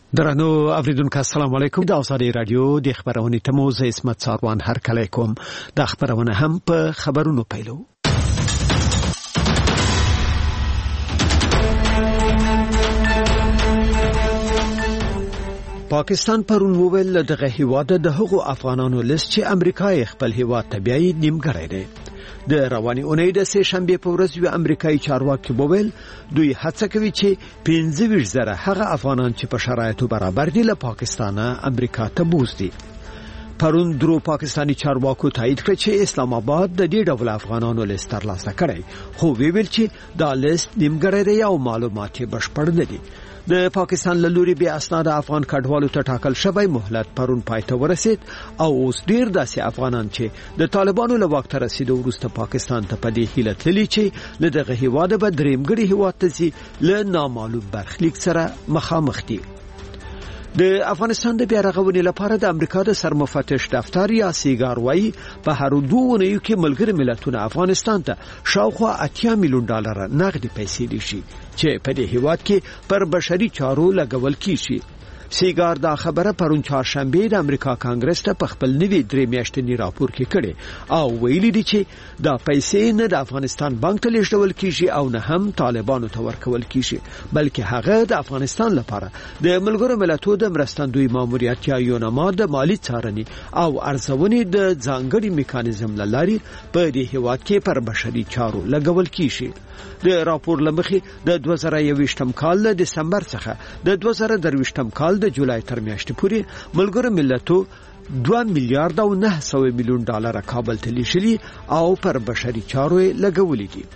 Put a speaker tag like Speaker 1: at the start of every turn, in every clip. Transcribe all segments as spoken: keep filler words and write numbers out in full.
Speaker 1: درنو اوریدونکو السلام علیکم. د اوسادي رادیو د خبرونې تموز اسمت ساروان هر کله کوم د خبرونه هم په خبرونو پیلو. پاکستان پرون وویل دغه هیواد د هغو افغانانو لست چې امریکا خپل هیواد ته بیاي نیمګړی دی. د رواني اونۍ د سه شنبه په ورځ یو امریکایي چارواکي وویل دوی هڅه کوي چې پنځه ویشت زره هغه افغانان چې په شرایطو برابر دي له پاکستانه امریکا ته بوزي. پرون درو پاکستانی چارواکو تایید کړ چې اسلام آباد د دې ډول افغانانو لیست ترلاسه کړي، خو ویل چې دا لیست نیمګړی دی او معلومات یې بشپړ نه دي. د پاکستان له لوري به اسناد افغان کډوالو ته ټاکل شوی مهلت پرون پایته ورسید او اوس ډیر داسې افغانان چې د طالبانو له واک ته رسیدو وروسته پاکستان ته په دې هیله تللي چې له دغه هیواده به درېمګړي هیواد ته ځي له نامعلوم برخلیک سره مخامخ دي. د افغانستان د بیا رغونې لپاره د امریکا د سرمفتش دفتر یا سیګار وايي په هر دوه اونیو کې ملګری ملتونه افغانستان ته شاوخوا اتیا میلیون ډالر نغدي پیسې دي شي چې په دې هیواد کې پر بشري چارو لګول کیږي. سیګار دا خبره پرون چهارشنبه د امریکا کانګرس ته په خپل نوي درې میاشتنی راپور کې کړي او ویلي دي چې دا پیسې نه د افغانستان بانک ته لیږدول کیږي او نه هم طالبانو ته ورکول کیږي، بلکې هغه د افغانستان لپاره د ملګرو ملتونو د مرستندوی ماموریت یا یونما د مالی څارنې او ارزونې د ځانګړي میکانیزم لاري په دې هیواد کې پر بشري چارو لګول کیږي. د راپور لمخې د دوه زره یوویشتم کال د دسمبر څخه د دوه زره درویشتم کال د جولای تر میاشتې پورې ملګرو ملتونو دوه میلیارډ او نه سوه میلیون ډالر کابل ته لیږلي او پر بشري چارو لګولې دي.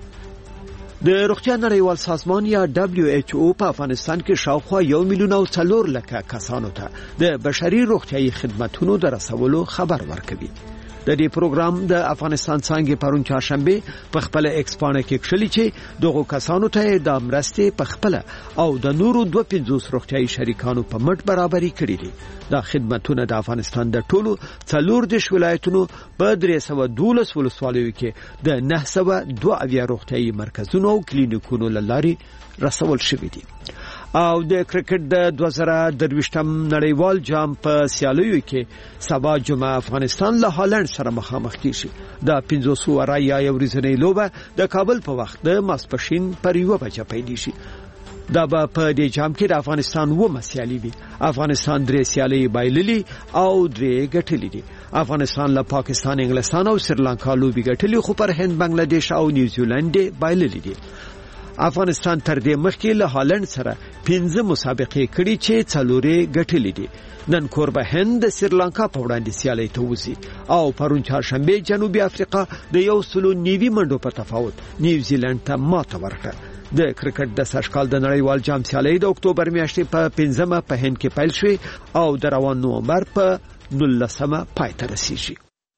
Speaker 1: د روغتیا نړیوال سازمان یا دبلیو ایچ او په افغانستان کې شاوخوا یو میلیون او څلور لکه کسانو ته د بشري روغتیايي خدماتو د رسولو خبر ورکوي. د دې پروګرام د افغانستان څنګه پرون چهارشنبه په خپل ایکسپانه کې کښلي چې دغه کسانو ته د مرستې په خپل او د نورو دوه پنځوس روغتیايي شریکانو په مټ برابرۍ کړې دي. دا خدماتونه د افغانستان د ټولو څلور دیش ولایتونو په درې سوه دولس ولسوالیو کې د نه سوه دوه اویا روغتیايي مرکزونو او کلینیکونو لاري رسول شوي دي. او د کرکټ د دوه زره درویشتم نړیوال جام په سیالیو کې سبا جمعه افغانستان له هالند سره مخامخ کیږي. د پنځوس ورځې یا ورځنۍ لوبه د کابل په وخت د ماسپښین پر یوه بجه پیل شي. دا به په دې جام کې د افغانستان و مسیالي وي. افغانستان درې سیالي بایللي او درې ګټلې دي. افغانستان له پاکستان، انګلستان او سریلانکا لوبي ګټلې، خو پر هند، بنگلاديش او نیوزیلند بایللي دي. افغانستان تر دې مخکې له هالند سره پنځه مسابقې کړې چې څلورې ګټلې دي. نن کوربه هند د سریلانکا په وړاندې سیالي ته وځي او پرون چهارشنبه جنوبي افریقا د یو سلو نیوي منډو په تفاوت نیوزیلند ته ماته ورکړه. د کرکټ د سږکال د نړیوال جام سیالي د اکتوبر میاشتې په پنځمه په هند کې پیل شوې او د روان نومبر په نولسمه پای ته رسیږي.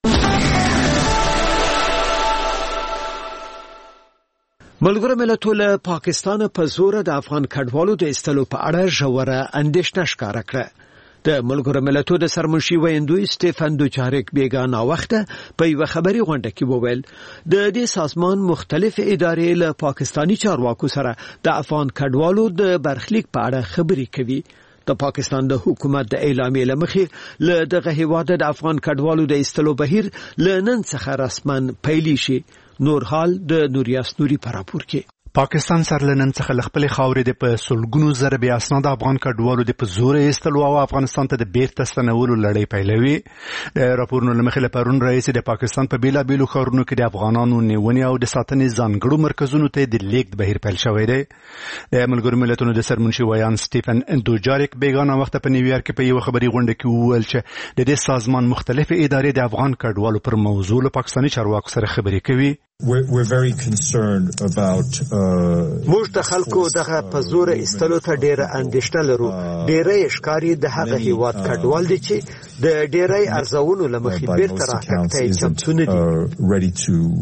Speaker 1: ملګرو ملتونو له پاکستان په زور د افغان کډوالو د ایستلو په اړه ژوره اندېښنه ښکاره کړه. د ملګرو ملتونو د سرمنشي ویندوی سټيفن دوچارک بیگانه وخته په یو خبري غونډه کې وویل د دې سازمان مختلف ادارې له پاکستانی چارواکو سره د افغان کډوالو د برخلیک په اړه خبرې کوي. د پاکستان د حکومت د اعلامیې لمخې له دغه هیواد د افغان کډوالو د ایستلو بهیر له نن څخه رسماً پیل شي. نور حال د نوریاس نوري په راپور کې.
Speaker 2: پاکستان سره لنن څخه لخپل خاورې د په سلګونو زره بیا اسناد افغان کډوالو د په زور ایستلو او افغانستان ته د بیرته ستنولو لړۍ پیلوي. د راپورونو لمخې لپاره رئیس د پاکستان په بیلا بیلو ښارونو کې د افغانانو نیونې او د ساتنې ځانګړو مرکزونو ته د لیږد بهیر پیل شوی دی. د ملګرو ملتونو د سرمنشي ویان سټيفن دوچارک بیگانه وخت په نیویارک کې په یو خبري غونډه کې وویل چې د دې سازمان مختلف ادارې د افغان کډوالو پر موضوع له پاکستاني چارواکو سره خبرې کوي.
Speaker 3: We're, we're very concerned about
Speaker 1: موږ د خلکو دغه په زور ایستلو ته ډېره اندېښنه لرو. ډېری ښکاري د هغه هیواد کډوال دي چې د ډېری ارزونو له مخې بیرته راتګ ته چمتو نه دي.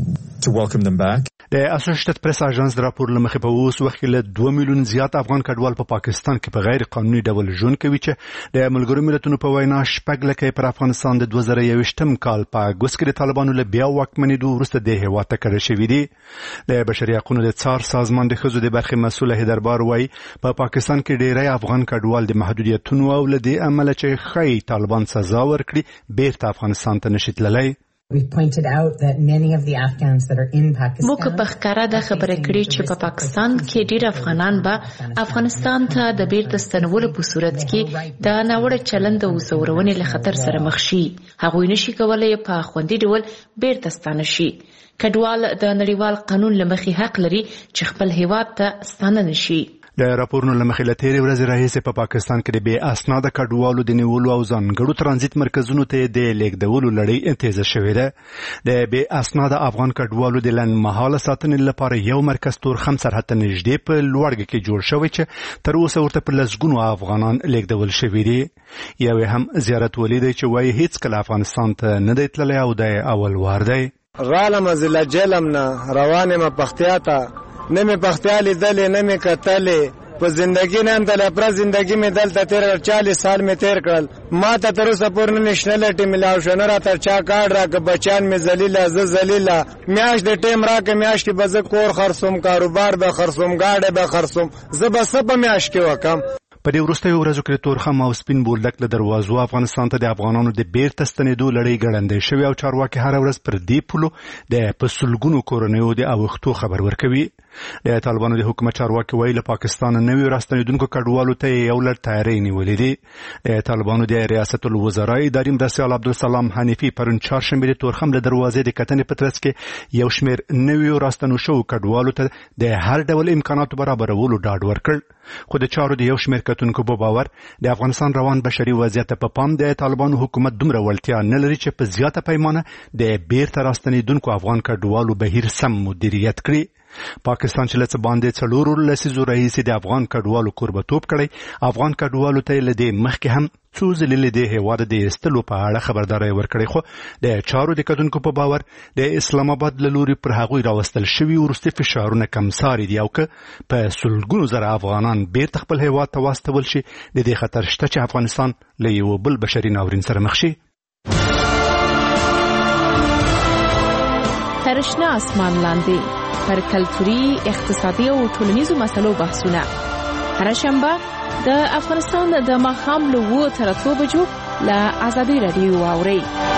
Speaker 3: to welcome them back.
Speaker 2: د اسوسییټډ پریس اژانس د راپور لمخې په اوس وخت کې له دوه میلیون زیات افغان کډوال په پاکستان کې په غیر قانوني ډول ژوند کوي چې د ملګرو ملتونو په وینا شپږ لکه پر افغانستان د دوه زره یوویشتم کال په اګوست کې د طالبانو له بیا واکمنېدو وروسته د هېواد ته کډه شوي دي. د بشري حقوقو د څار سازمان د ښځو د برخې مسؤل هیدربار وایي په پاکستان کې ډېری افغان کډوال د محدودیتونو او له دې امله چې ښایي طالبان سزا ورکړي بیرته افغانستان ته نشي تللی.
Speaker 4: We've pointed out that many of the Afghans that are in Pakistan
Speaker 5: موږ په ښکاره دا خبره کړې چې په پاکستان کې ډېر افغانان به افغانستان ته د بیرته ستنولو په صورت کې د ناوړه چلند او زورونې له خطر سره مخ شي. هغوی نشي کولای په خوندي ډول بیرته ستانه شي. کډوال د نړیوال قانون له مخې حق لري چې خپل هیواد ته ستانه نشي.
Speaker 2: د راپورونو له مخې له تېرې ورځې راهیسې په پاکستان کې د بې اسناده کډوالو د نیولو او ځانګړو ترانزیت مرکزونو ته د لیږدولو لړۍ تیزه شوې ده. د بې اسناده افغان کډوالو د لنډمهاله ساتنې لپاره یو مرکز تورخم سرحد ته نږدې په لوړګي کې جوړ شوی چې تر اوسه ورته په لسګونو افغانان لیږدول شوي دي. یو هم زیارت ولی دی چې وایي هیڅکله افغانستان ته نه دی تللی او د اول وار دی.
Speaker 6: غالم ضلع جلم نه روان یم پختیا ته نه مې پختیا لیدلې نه مې کتلې په زندگی نه هم دله پره زندگی مې دلته تېر کړل چالیس سال مې تېر کړل ما ته تر اوسه پورې نه نیشنلټي میلاو شوه نه راته چا کارډ راکړه بچیان مې ذلیله زه ذلیله میاشت د ټیم راکړه میاشت کې به زه کور خرڅوم کاروبار به خرڅوم ګاډی به خرڅوم زه به څه په میاشت کې وکړم.
Speaker 2: په دې وروستیو ورځو کې تورخم او سپین بولدک له دروازو افغانستان ته د افغانانو د بیرته ستنېدو لړۍ ګړندۍ شوې او چارواکي هره ورځ پر دې پولو د په سلګونو کورنیو د اوښتو خبر ورکوي. د طالبانو د حکومت چارواکي وایي له پاکستان نویو راستنېدونکو کډوالو ته یو لړ تیاری نیولې دي. د طالبانو د ریاست الوزرا اداري مرستیال عبدالسلام حنیفي پرون چهارشنبې د تورخم له دروازې د کتنې په ترڅ کې یو شمېر نویو راستنو شوو کډوالو ته د هر ډول امکاناتو برابرولو ډاډ ورکړ. خو د چارو د یو شمېر کتونکو په باور د افغانستان روان بشري وضعیت په پام د طالبانو حکومت دومره وړتیا نه لري چې په زیاته پیمانه د بیرته راستنېدونکو افغان کډوالو بهیر سم مدیریت کړي. پاکستان چې لڅ باندې څلورو لسیزو راهیسې د افغان کډوالو کوربتوب کړی افغان کډوالو ته له دې مخکې هم څو ځلې د هېواد د ایستلو په اړه خبرداری ورکړی خو د چارو د کتونکو په باور د اسلام آباد له لوري پر هغوی راوستل شوي وروستي فشارونه کمساري دي او که په سلګونو زره افغانان بیرته خپل هېواد ته واستول شي د دې خطر شته چې افغانستان له یو بل بشري ناورین سره مخ شي.
Speaker 5: تر شنه اسمان لاندې پر کلتوري اقتصادي او ټولنیزو مسلو بحثونه هر شنبه د افغانستان د ماښام له اوه تر اتو بجو له ازادي راډیو واورئ.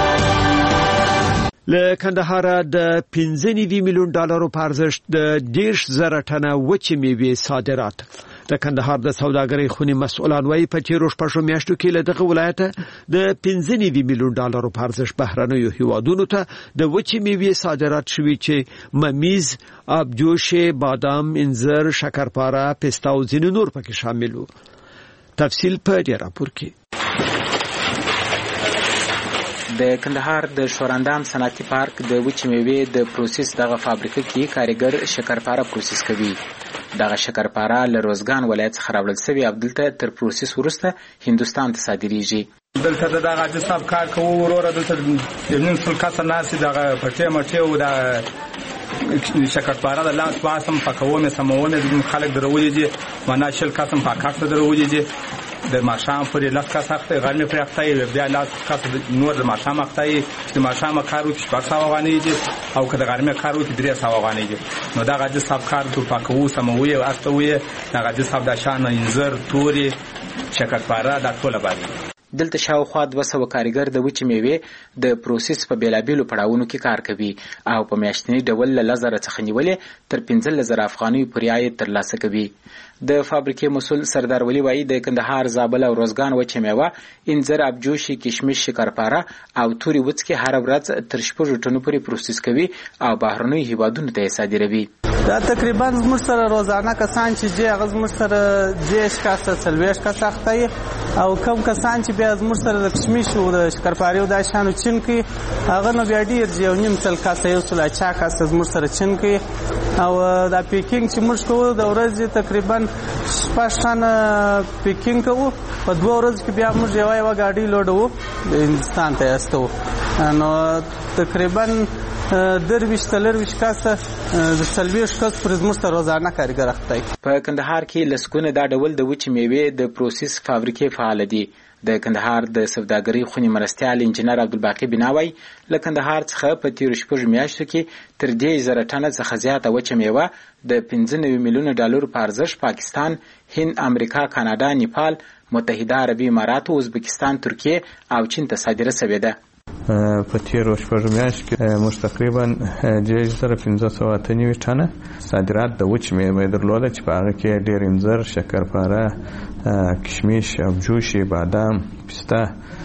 Speaker 1: له کندهار د پنځه نوي میلیون ډالرو په ارزښت د دېرش زره ټنه وچې میوې صادرات. د کندهار د سوداګرۍ خونې مسؤلان وایي په تېرو شپږو میاشتو کې له دغه ولایته د پنځه نوي میلیون ډالرو په ارزښت بهرنیو هیوادونو ته د وچې میوې صادرات شوي چې ممیز، ابجوشې، بادام، انځر، شکرپاره، پسته او ځینې نور پکې شامل وو. تفصیل په دې راپور کې.
Speaker 7: د کندهار د شوراندام صنعتي پارک د وچې میوې د پروسس دغه فابریکه کې کارګر شکرپاره پروسس کوي. دغه شکرپاره له روزګان ولایت څخه راوړل شوی او دلته تر پروسس وروسته هندوستان ته صادریږي.
Speaker 8: دلته د دغه عاجز صاحب کار کوو وروره دلته د نیم سل کسه ناستې دغه پټې مټې او د شکرپاره د لاس پاسم پاکومې سمومې خلک درولي دي معنا شل کسم پاکاکته درولي دي د ماشام پرې لاس کس اخته غرمې پرې اخته بیا لاس کس نور د ماشام اخته چې ماشام کارو کې شپږ سوه افغانۍ دي او که د غرمې کارو کې درې سوه افغانۍ دي. نو دا عاجز صاحب کار ټول پاکوو سموي او اختوي دا عاجز صاحب د شان انځر توري شکرپاره دا ټول باندې.
Speaker 7: دلته شاوخوا دوه سوه کارګر د وچې میوې د پروسس په بیلابیلو پړاوونو کې کار کوي او په میاشتني ډول له لس زره څخه نیولې تر پنځلس زره افغانیو پورې عاید ترلاسه کوي. د فابریکې مسؤل سردار ولی وایي د کندهار، زابل او روزګان وچې میوه، انځر، ابجوشي، کشمش، شکرپاره او توري وڅکې هر ورځ تر شپږو ټنو پورې پروسس کوي او بهرنیو هیوادونو ته یې صادروي.
Speaker 9: دا تقریبا زموږ سره روزانه کسان چې جې هغه زموږ سره دېرش کسه څلوېښت کسه اخته او کم کسان چې بیا زموږ سره د کشمش او د شکرپارې او دا شیانو چین کوي هغه نو بیا ډېر دي، یو نیم سل کسه یو سل اچا کسه زموږ سره چین کوي. او دا پیکینګ چې موږ کوو د ورځې تقریبا شپږ ټنه پیکینګ کوو. په دوه ورځو کې بیا موږ یوه یوه ګاډۍ لوډوو د هندوستان ته یې استوو. نو تقریبا درویشت تلرویشت کسه د څلوېښت کس پر زموږ ته روزانه کارګر اخته
Speaker 7: په کندهار کې لسګونه دا ډول د وچې میوې د پروسس فابریکې فعال دي. د کندهار د سوداګرۍ خونې مرستیال انجنیر عبدالباقي بناوی له کندهار څخه په تیرو شپږو میاشتو کې تر دې زره ټنه څخه زیاته وچه میوه د پنځه نوي میلیونه ډالرو په ارزښت پاکستان، هند، امریکا، کاناډا، نیپال، متحده عربي امارات، ازبکستان، ترکیه او چین ته صادره شوې ده.
Speaker 10: په تیرو شپږو میاشتو کې موږ تقریبا درې زره پنځه سوه اته نوي ټنه صادرات د وچې میوې درلوده چې په هغه کې ډېر انځر، شکرپاره، کشمیش، ابجوشي، بادام، پسته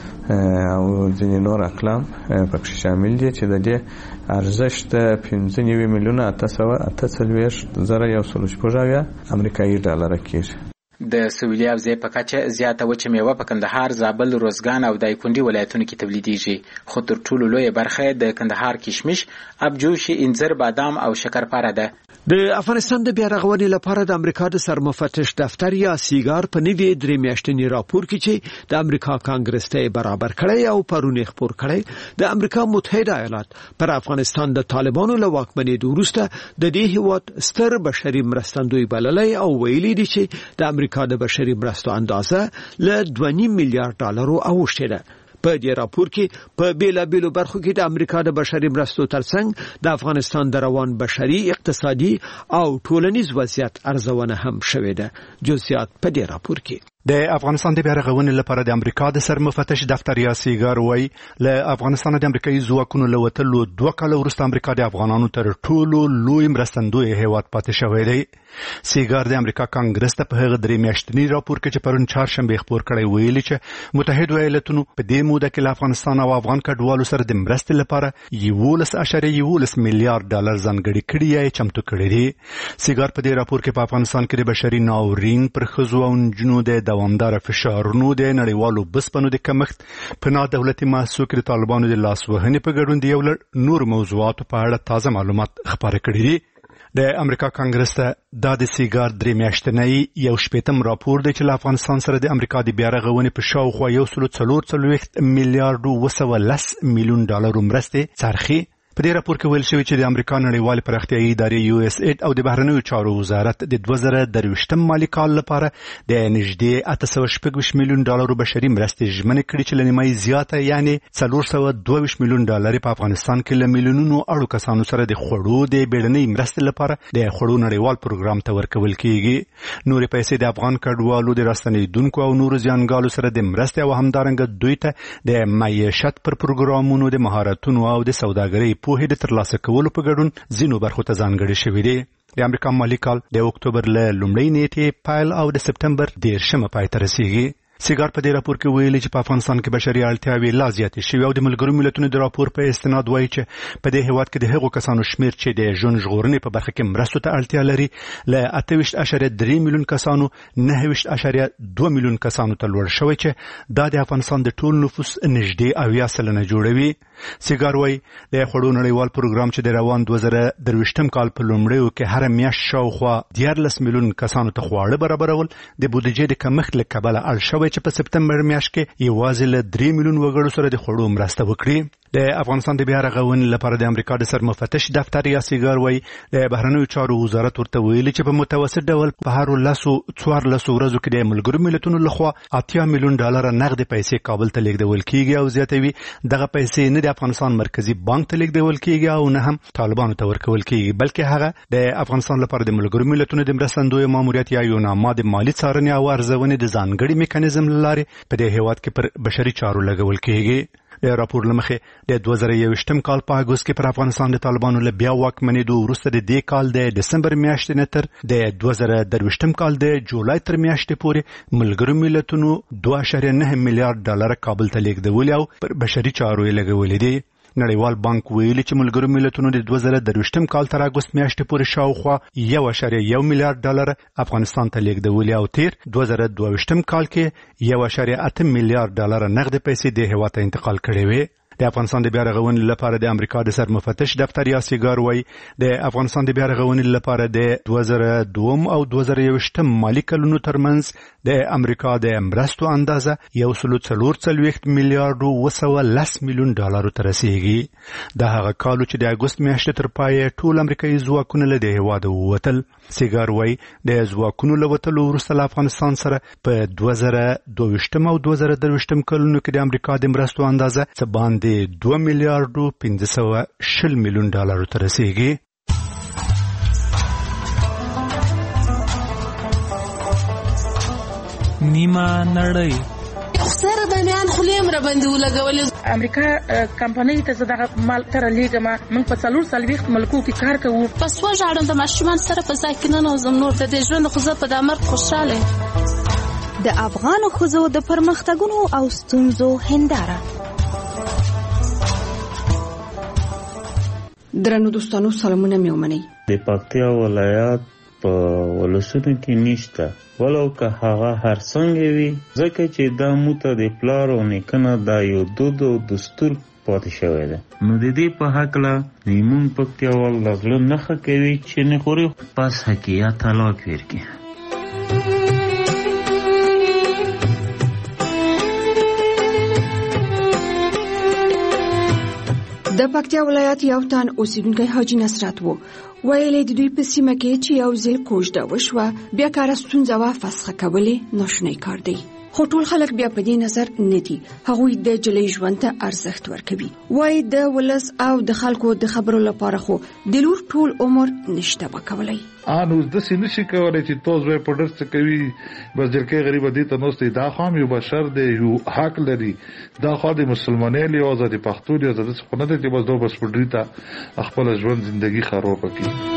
Speaker 10: او ځینې نور اقلام پکې شامل دي چې د دې ارزښت پنځه نوي میلیونه اته سوه اته څلوېښت زره یو سل شپږ اویا امریکایي ډالره کېږي.
Speaker 7: د سویلي حوزې په کچه زیاته وچه میوه په کندهار، زابل، روزګان او دایکنډي ولایتونو کې تولیدېږي، خو تر ټولو لویه برخه د کندهار کشمیش، ابجوشي، انځر، بادام او شکرپاره ده.
Speaker 1: د افغانستان د بیا رغونې لپاره د امریکا د سرمفتش دفتر یا سیګار په نوي درې میاشتني راپور کې چې د امریکا کانګرس ته برابر کړی او پرون خبر کړی، د امریکا متحده ایالات پر افغانستان د طالبانو له واکمنۍ وروسته د دې هیواد ستر بشري مرستندوی بللی او ویلي دي چې د امریکا د بشري مرستو اندازه له دوه نیم میلیارډ ډالرو اوښتې ده. په دې راپور کې په بیلابیلو برخو کې د امریکا د بشري مرستو ترڅنګ د افغانستان د روان بشري، اقتصادي او ټولنیز وضعیت ارزونه هم شوې ده. جزئیات په دې راپور کې
Speaker 2: د افغانستان د بیا رغونې لپاره د امریکا د سرمفتش دفتر یا سیګار وای له افغانستان د امریکایي ځواکونو له وتلو دوه کاله وروسته امریکا د افغانانو تر ټولو لوی مرستندوی هیواد پاتې شوی دی. سیګار د امریکا کانګرس ته په هغه درې میاشتني راپور کې چې پرون چهارشنبه خبر کړی ویلي چې متحده ایالاتونو په دې موده کې له افغانستان او افغان کډوالو سره د مرستې لپاره یولس اعشاریه یولس میلیارډ ډالر ځانګړي کړي یا چمتو کړي دي. سیګار په دې راپور کې په افغانستان کې د بشري ناورین پر ښځو او نجونو د دوامدار فشارونو د نړیوالو بسپنو د کمښت، په نادولتي محصول کې د طالبانو د لاسوهنې په ګډون د یو لړ نور موضوعاتو په اړه تازه معلومات خپاره کړي دي. د امریکا کانګرس ته دا د سیګار درې میاشتنی یو شپېتم راپور دی چې له افغانستان سره د امریکا د بیا رغونې په شاوخوا یو سل څلور څلوېښت میلیارډ اوه سوه لس میلیون ډالرو مرستې څرخي. په دې راپور کې ویل شوی چې د امریکا نړیوال پراختیایي ادارې یو اس ایډ او د بهرنیو چارو وزارت د دوه زره درویشتم مالي کال لپاره د نږدې اته سوه شپږ ویشت میلیون ډالرو بشري مرستې ژمنې کړې چې له نیمایي زیاته یعنې څلور سوه دوه ویشت میلیون ډالر په افغانستان کې له میلیونونو اړو کسانو سره د خوړو د بیړنۍ مرستې لپاره د خوړو نړیوال پروګرام ته ورکول کېږي. نورې پیسې د افغان کډوالو د راستنېدونکو او نورو زیانګالو سره د مرستې او همدارنګه دوی ته د معیشت پر پروګرامونو د مهارتونو او د سوداګرۍ پوهې د ترلاسه کولو په ګډون ځینو برخو ته ځانګړي شوي دي. د امریکا مالي کال د اکتوبر له لومړۍ نیټې پیل او د سپتمبر دېرشمه پای ته رسیږي. سیګار په دې راپور کې ویلي چې په افغانستان کې بشري اړتیاوې لا زیاتې شوي او د ملګرو ملتونو د راپور په استناد وایي چې په دې هیواد کې د هغو کسانو شمیر چې د ژوند ژغورنې په برخه کې مرستو ته اړتیا لري له اته ویشت اعشاریه درې میلیون کسانو نهه ویشت اعشاریه دوه میلیون کسانو ته لوړ شوی چې دا د افغانستان د ټول نفوس نږدې اویا سلنه جوړوي. سیګار وایي د خوړو نړیوال پروګرام چې د روان دوه زره درویشتم کال په لومړیو کې هره میاشت شاوخوا دیارلس میلیون کسانو ته خواړه برابرول د بودیجې د کمښت له کبله اړ شوی چې په سپتمبر میاشت کې یوازې له درې میلیون وګړو سره د خوړو مرسته وکړي. د افغانستان د بیا رغونې لپاره د امریکا د سرمفتش دفتر یا سیګار وایي د بهرنیو چارو وزارت ورته ویلي چې په متوسط ډول په هر لسو څوارلسو ورځو کې د ملګرو ملتونو لخوا اتیا میلیون ډالر نغدې پیسې کابل ته لیږدول کیږي او زیاتوي دغه پیسې نه د افغانستان مرکزی بانک ته لیږدول کیږي او نه هم طالبانو ته ورکول کیږي، بلکې هغه د افغانستان لپاره د ملګرو ملتونو د مرستندوی ماموریت یا یوناما د مالی څارنې او ارزونې د ځانګړي میکانیزم له لارې په دې هیواد کې پر بشري چارو لګول کیږي. د راپور له مخې د دوه زره یوویشتم کال په اګوست کې پر افغانستان د طالبانو له بیا واکمنېدو وروسته د دې کال د دسمبر میاشتې نه تر د دوه زره درویشتم کال د جولای تر میاشتې پورې ملګرو ملتونو دوه اعشاریه نه میلیارډ ډالر کابل ته لیږدولي او پر بشري چارو یې لګولي دي. نړیوال بانک ویلي چې ملګرو ملتونو د دوه زره درویشتم کال تر اګوست میاشتې پورې شاوخوا یو اعشاریه یو میلیارډ ډالر افغانستان ته لیږدولي او تیر دوه زره دوه ویشتم کال کې یو اعشاریه اته میلیارډ ډالر نغدې پیسې د هیواد ته انتقال کړې وې. د افغانستان د بیا رغونې لپاره د امریکا د سرمفتش دفتر یا سیګار وای د افغانستان د بیا رغونې لپاره د دوه زره دوه او دوه زره یو مالی کلونو ترمنځ د امریکا د مرستو اندازه یو سل څلور څلوېښت میلیارډ او سوه لس میلیون ډالرو ته رسیږي. د هغه کال چې د اګوست میاشتې تر پایه ټول امریکایي ځواکونه له د هیواد ووتل. سیګار وای د ځواکونو له وتلو وروسته له افغانستان سره په دوه زره دوه او دوه زره درې کلونو کې د امریکا د مرستو اندازه څه باندې دوه میلیارډ او پنځه سوه شل میلیون ډالرو ته رسیږي.
Speaker 11: نیمه نړۍ
Speaker 12: سره باندې خلیم را باندې ولګولې امریکا کمپنۍ ته زداغه مال تر لیګه ما من په څلور سلويخت ملکو کې کار کوو.
Speaker 13: پس وژاړم د ماشومان سره په ځای کې نه نوزم نور د دې ژوند خو زه په د مرګ خوشاله.
Speaker 14: د افغان ښځو د پرمختګونو او ستونزو هنداره.
Speaker 15: درنو دوستانو سلامونه مې ومنئ.
Speaker 16: د پکتیا ولایت په ولسونو کې نشته ولو که هغه هر څنګه وي ځکه چې دا موته د پلار او نیکه دا یو دود او دستور پاتې شوی دی. نو د دې په هکله زموږ پکتیاوال له زړه نښه کوي چې نه خوري پس حقیقت طلاق ورکړي.
Speaker 15: د پکتیا ولایت یو تن اوسیدونکی حاجی نصرت وو. ویلې د دوی په سیمه کې چې یو ځل کوژده وشوه بیا کار ستونزه وا فسخه کولې ناشونی کار دی. خو ټول خلک بیا په دې نظر نه دي. هغوی د جلې ژوند ته ارزښت ورکوي. وایي د ولس او د خلکو د خبرو لپاره خو د لور ټول عمر نشته وکولای.
Speaker 17: انو د سینې شي کولای چې توز وې پډر څه کوي بس جلکې غریب دي ته نوستي دا خام یو بشر دی یو حق لري. دا خو د مسلمانۍ له اوزه د پښتو دی زده څه نه دی چې بس دوه بس پډری ته خپل ژوند ژوندۍ خراب کړي.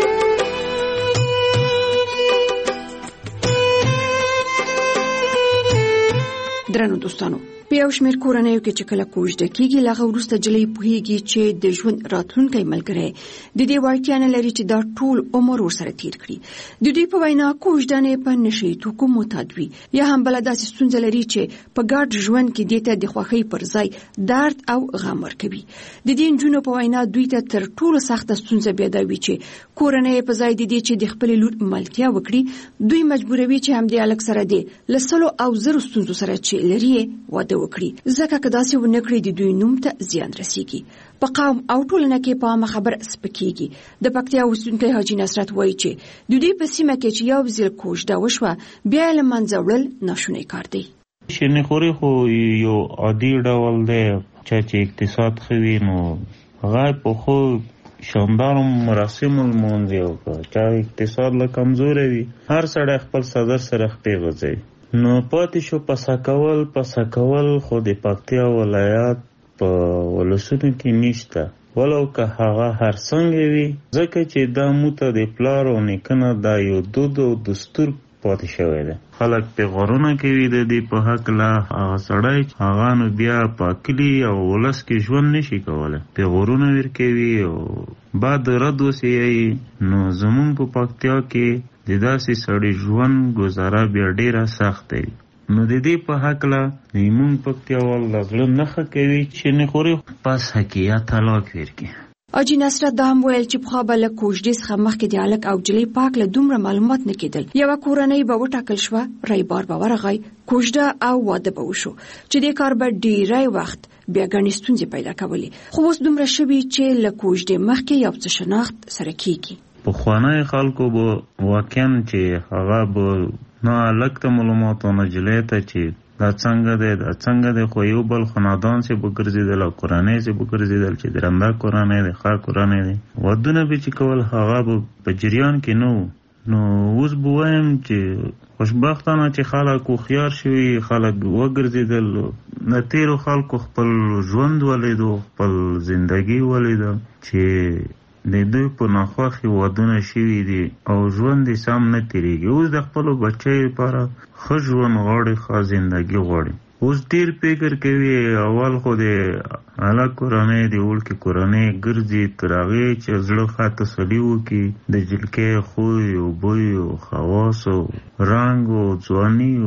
Speaker 17: درنو دوستانو په یو شمېر کورنیو کې چې کله کوژده کېږي له هغه وروسته جلۍ پوهېږي چې د ژوند راتلونکی ملګری د دې وړتیا نه لري چې دا ټول عمر ورسره تیر کړي. د دوی په وینا کوژدنې په نشي توکو معتاد وي یا هم بله داسې ستونزه لري چې په ګډ ژوند کې دې ته د خوښۍ پر ځای درد او غم ورکوي. د دې نجونو په وینا دوی ته تر ټولو سخته ستونزه بیا دا وي چې کورنۍ په ځای د دې چې د خپلې لور ملتیا وکړي دوی مجبوروي چې همدې هلک سره دې له سلو او زرو ستونزو سره چې لري واده وکړي ځکه که داسې ونه کړي د دوی نوم ته زیان رسیږي. په قوم او ټولنه کې په عامه خبر سپکېږي. د پکتیا اوسیدونکی حاجي نصرت وایي چې د دوی په سیمه کې چې یو ځل کوژده وشوه بیا یې له منځه وړل ناشونی کار دی.
Speaker 16: شینخوري خو یو عادي ډول دی چې اقتصاد ښه وي نو هغه په خو شاندار مراسم المونځ یو چې اقتصاد له کمزوری وي هر سړی خپل صدر سره خپې غځوي. نو پاتې شو پسا کول پسا کول خو د پکتیا ولایت په ولسونو کې نشته ولو که هغه هر څنګه وي ځکه چې دا موته د پلار او نیکه دا یو دود او دستور پاتې شوی دی. خلک په غرونه کې وي د دې په هکله هغه سړی هغه نو بیا په کلي او ولس کې ژوند نشي کولی په غرونه ورکوي او بعد رد وسیږي. نو زمونږ په پکتیا کې د داسې سړي ژوند گزاره بیا ډیره سخت دی. نو د دې په هکله زمونږ پکتیاوال له زړه نښه کوي چې نه خوري پس حقیقت طلاق ورکړي.
Speaker 15: حاجي نصرت دا هم ویل چې پخوا به له کوژدې څخه مخکې د هلک او جلۍ پاک له دومره معلومات نه کېدل. یوه کورنۍ به وټاکل شوه رایبار به ورغی کوژده او واده به وشو چې دې کار به ډیری وخت بیا ګڼې ستونزې پیدا کولې. خو اوس دومره شوي چې له کوژدې مخکې یو څه شناخت سره کېږي.
Speaker 16: پخوانی خلکو به واقعا چې هغه به نه هلک ته معلومات او نه جلۍ ته چې دا څنګه دی دا څنګه دی خو یو بل خاندان سې به ګرځېدل او کورنۍ سې به ګرځېدل چې درنده کورنۍ دی ښه کورنۍ دی ودونه به چې کول هغه به په جریان کې نه و. نو اوس به وایم چې خوشبختانه چې خلک هوښیار شوي خلک وګرځېدل د تېرو خلکو خپل ژوند ولیدو خپل زندګي ولیده چې د دوی په ناخوښې ودونه شوي دي او ژوند یې سم نه تېرېږي. اوس د خپلو بچیو لپاره ښه ژوند غواړي ښه زندګي غواړي. اوس ډېر فکر کوي اول خو د هلک کورنۍ د وړکې کورنۍ ګرځي تر هغې چې زړه ښه تسلي وکړي د جلکۍ خوی او بوی او خواص او رنګ او ځواني او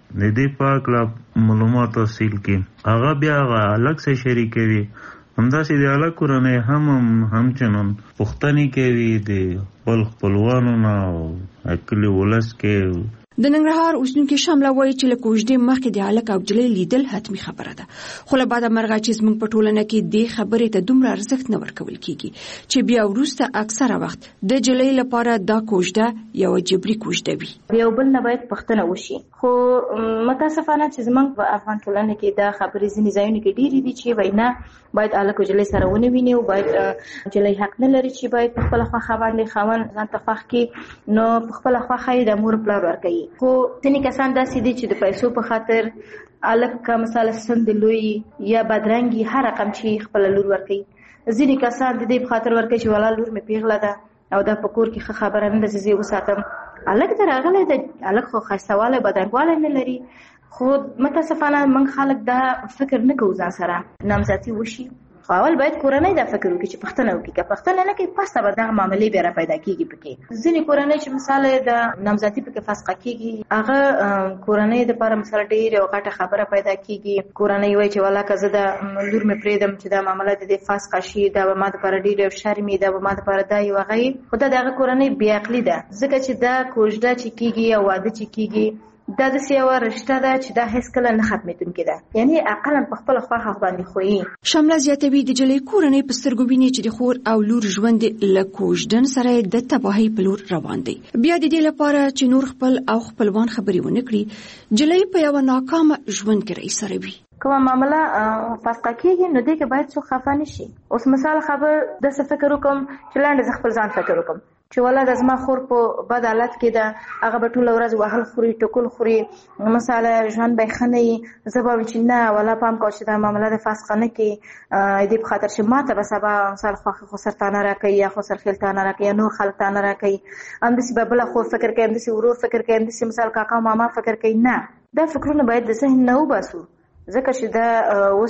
Speaker 16: د دې پاک لا معلومات حاصل کړي هغه بیا هغه الګ څه شریکوي همداسې د الګ کورنۍ هم همچنان پوښتنې کوي د خپل خپلوانو نه او کلي ولس کې.
Speaker 17: د ننګرهار اوسیدونکو شامله وایي چې له کوژدې مخکې د هلک او نجلۍ لیدل حتمي خبره ده، خو له بعده مرغه چې زموږ په ټولنه کې دې خبرې ته دومره ارزښت نه ورکول کیږي چې بیا وروسته اکثره وخت د نجلۍ لپاره دا کوژده یوه جبري کوژده وي.
Speaker 11: یو بل نه باید پوښتنه وشي، خو متاسفانه چې زموږ په افغان ټولنه کې دا خبرې ځینې ځایونو کې ډېرې دي چې وایي نه باید هلک او نجلۍ سره ونه ویني او باید نجلۍ حق نه لري چې باید په خپله خوښه باندې خاوند ځان ته خوښ کړي، نو په خپله خوښه یې د مور پلار ورکوي. خو ځینې کسان داسې دي چې د پیسو په خاطر هلک که مثلا سند لوی یا بدرنګي هر رقم چې خپله لور ورکوي. ځینې کسان د دې په خاطر ورکوي چې والا لور مې پیغله ده او دا په کور کې ښه خبره نه ده چې زه یې وساتم. هلک ته راغلی ده، هلک خو ښایستهوالی بدرنګوالی نه لري، خو متاسفانه موږ خلک دا فکر نه کوو ځان سره نامزدي وشي. خو اول باید کورنۍ دا فکر وکړي چې پښتنه وکړي، که پښتنه نه کوي پس به دغه معاملې بیا را پیدا کېږي. پکې ځینې کورنۍ چې مثال د نامزدي پکې فسخه کېږي، هغه کورنۍ دپاره مثال ډېر یو غټه خبره پیدا کېږي. کورنۍ وایي چې والله که زه د لور مې پرېږدم چې دا معامله د دې فسخه شي، دا به ما دپاره ډېر یو شرم وي، دا به ما دپاره دا یو هغه وي. خو دا د هغه کورنۍ بېعقلي ده، ځکه چې دا کوژده چې کېږي یا واده چې کېږي دا داسې یوه رشته ده چې دا هېڅکله نه ختمېدونکې ده، یعنې اقلا په خپله خوښه باندې خویي.
Speaker 17: شامله زیاتوي د نجلۍ کورنۍ په سترګو ویني چې د خور او لور ژوند له کوژدن سره د تباهۍ په لور روان دی. بیا د دې لپاره چې نور خپل او خپلوان خبرې ونه کړي، نجلۍ په یوه ناکامه ژوند کې رایسروي.
Speaker 11: کومه معامله فسخه کېږي نو دې کې باید څوک خفه نه شي. اوس مثال خبر داسې فکر وکړم چې لاندې زه خپل ځان فکر وکړم چې والا د زما خور په بد حالت کې ده، هغه به ټوله ورځ وهل خوري ټکول خوري، مثلا ژوند به یې ښه نه وي. زه به وایم چې نه والا پام کوه چې دا معامله د فسخه نه کړي، دې په خاطر چې ما ته به سبا مثال خوښه خسر تانه راکوي یا خسر خیل تانه راکوي یا نور خلک تانه راکوي. همداسې به بله خور فکر کوي، همداسې ورور فکر کوي، همداسې مثال کاکا ماما فکر کوي. نه، دا فکرونه باید د ذهن نه وباسو، ځکه چې دا اوس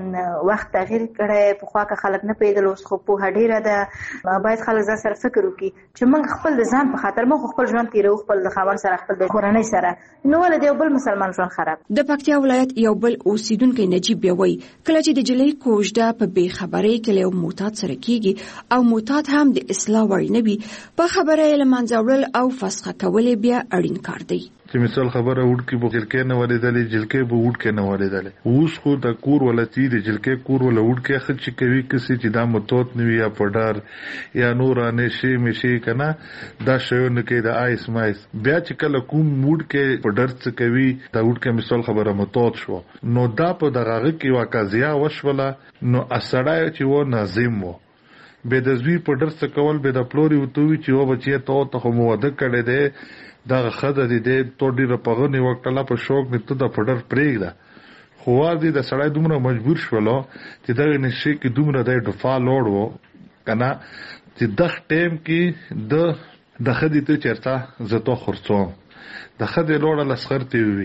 Speaker 11: وخت تغییر کړی. پخوا که خلک نه پوهېدل، اوس خو پوهه ډېره ده. باید خلک ځان سره فکر وکړي چې موږ خپل د ځان په خاطر موږ خپل ژوند تېروو، خپل د خاوند سره، خپل د کورنۍ سره، نو ولې د یو بل مسلمان ژوند خراب.
Speaker 17: د پکتیا ولایت یو بل اوسیدونکی نجیب بیا وایي کله چې د نجلۍ کوژده په بېخبرۍ کې له یو معتاد سره کېږي او معتاد هم د اصلاح وړ نه وي، په خبره یې له منځه وړل او فسخه کول یې بیا اړین کار دی.
Speaker 18: چې مثال خبره وډ کې به جلکې نه ولیدلې، جلکې به وډ کې نه ولیدلې. اوس خو د کور ولتی د جلکې کور ول وډ کې خچ کوي کسي چې دا متوت نوي یا پډار یا نورانه شي مشي کنه دا شیونه کې د آیس مایس بیا چې کله کوم موډ کې پډر څه کوي دا وډ کې مثال خبره متوت شو، نو دا په دغه کې واقعیا وشوله، نو اسړای چې و ناظم وو به د زوی پډر څه کول به د پلوري وتوي چې و بچي ته ته موده کړي دي دا خدای دې ته ډیره پغنی وکړه په شوق دې ته د پډر پرېږده. خو دې د سړی دومره مجبور شولو چې دغه نشي کې دومره د ډفا لوړ وو کنه چې د ټیم کې د د خدي ته چرته زته خرڅوم د خدي لوړ لسخرتي وي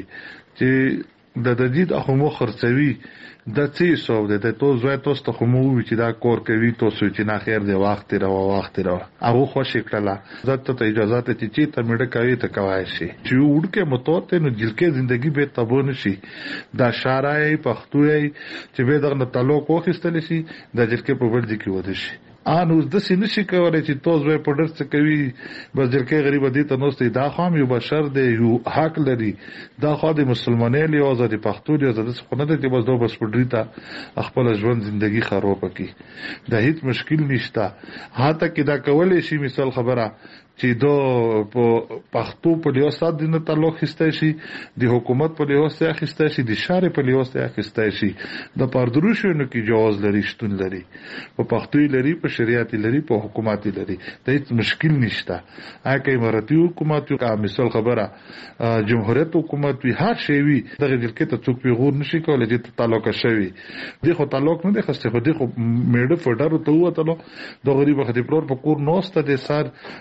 Speaker 18: چې د دجید اخمو خرڅوي د څه سو د تو زوی توس ته خمو وی چې دا کور کوي تو سو چې نه خیر دی وخت را وخت را هغه خوشی کړه زته ته اجازه ته چې ته مړ کوي ته کوي شي چې وډ کې متوته نو جلکې ژوندۍ به تبون شي دا شارای پښتوي چې به دغه تعلق وخستل شي د جلکې په ورځ کې ود شي ان اوس د سینې شي کولای چې توز به پډر څه کوي بس جلکې غریب دي ته نوستي دا خام یو بشر دی یو حق لري دا خو د مسلمانانو له آزاد پښتو دی آزاد څه نه دی بس دو بس پډریتا خپل ژوند ژوندۍ خراب کی دا هیڅ مشکل نشته هاته کې دا کولای شي مثال خبره چې دو په پښتو په لیاست د تعلق خسته شي د حکومت په لیاست خسته شي د شارع په لیاست خسته شي د پردروشونو کې جواز لري شتون لري په پښتو لري په شریعت لري په حکومت لري د هیڅ مشکل نشته هغه اماراتي حکومت او مثال خبره جمهوریت حکومت وی هر شی وی دغه جلکې ته څوک پیغور نشي کولای چې تعلق شوی دغه تعلق نه د خسته خو دغه میډ فډر ته وته د غریب خدای پلور په کور نوسته د سار خودس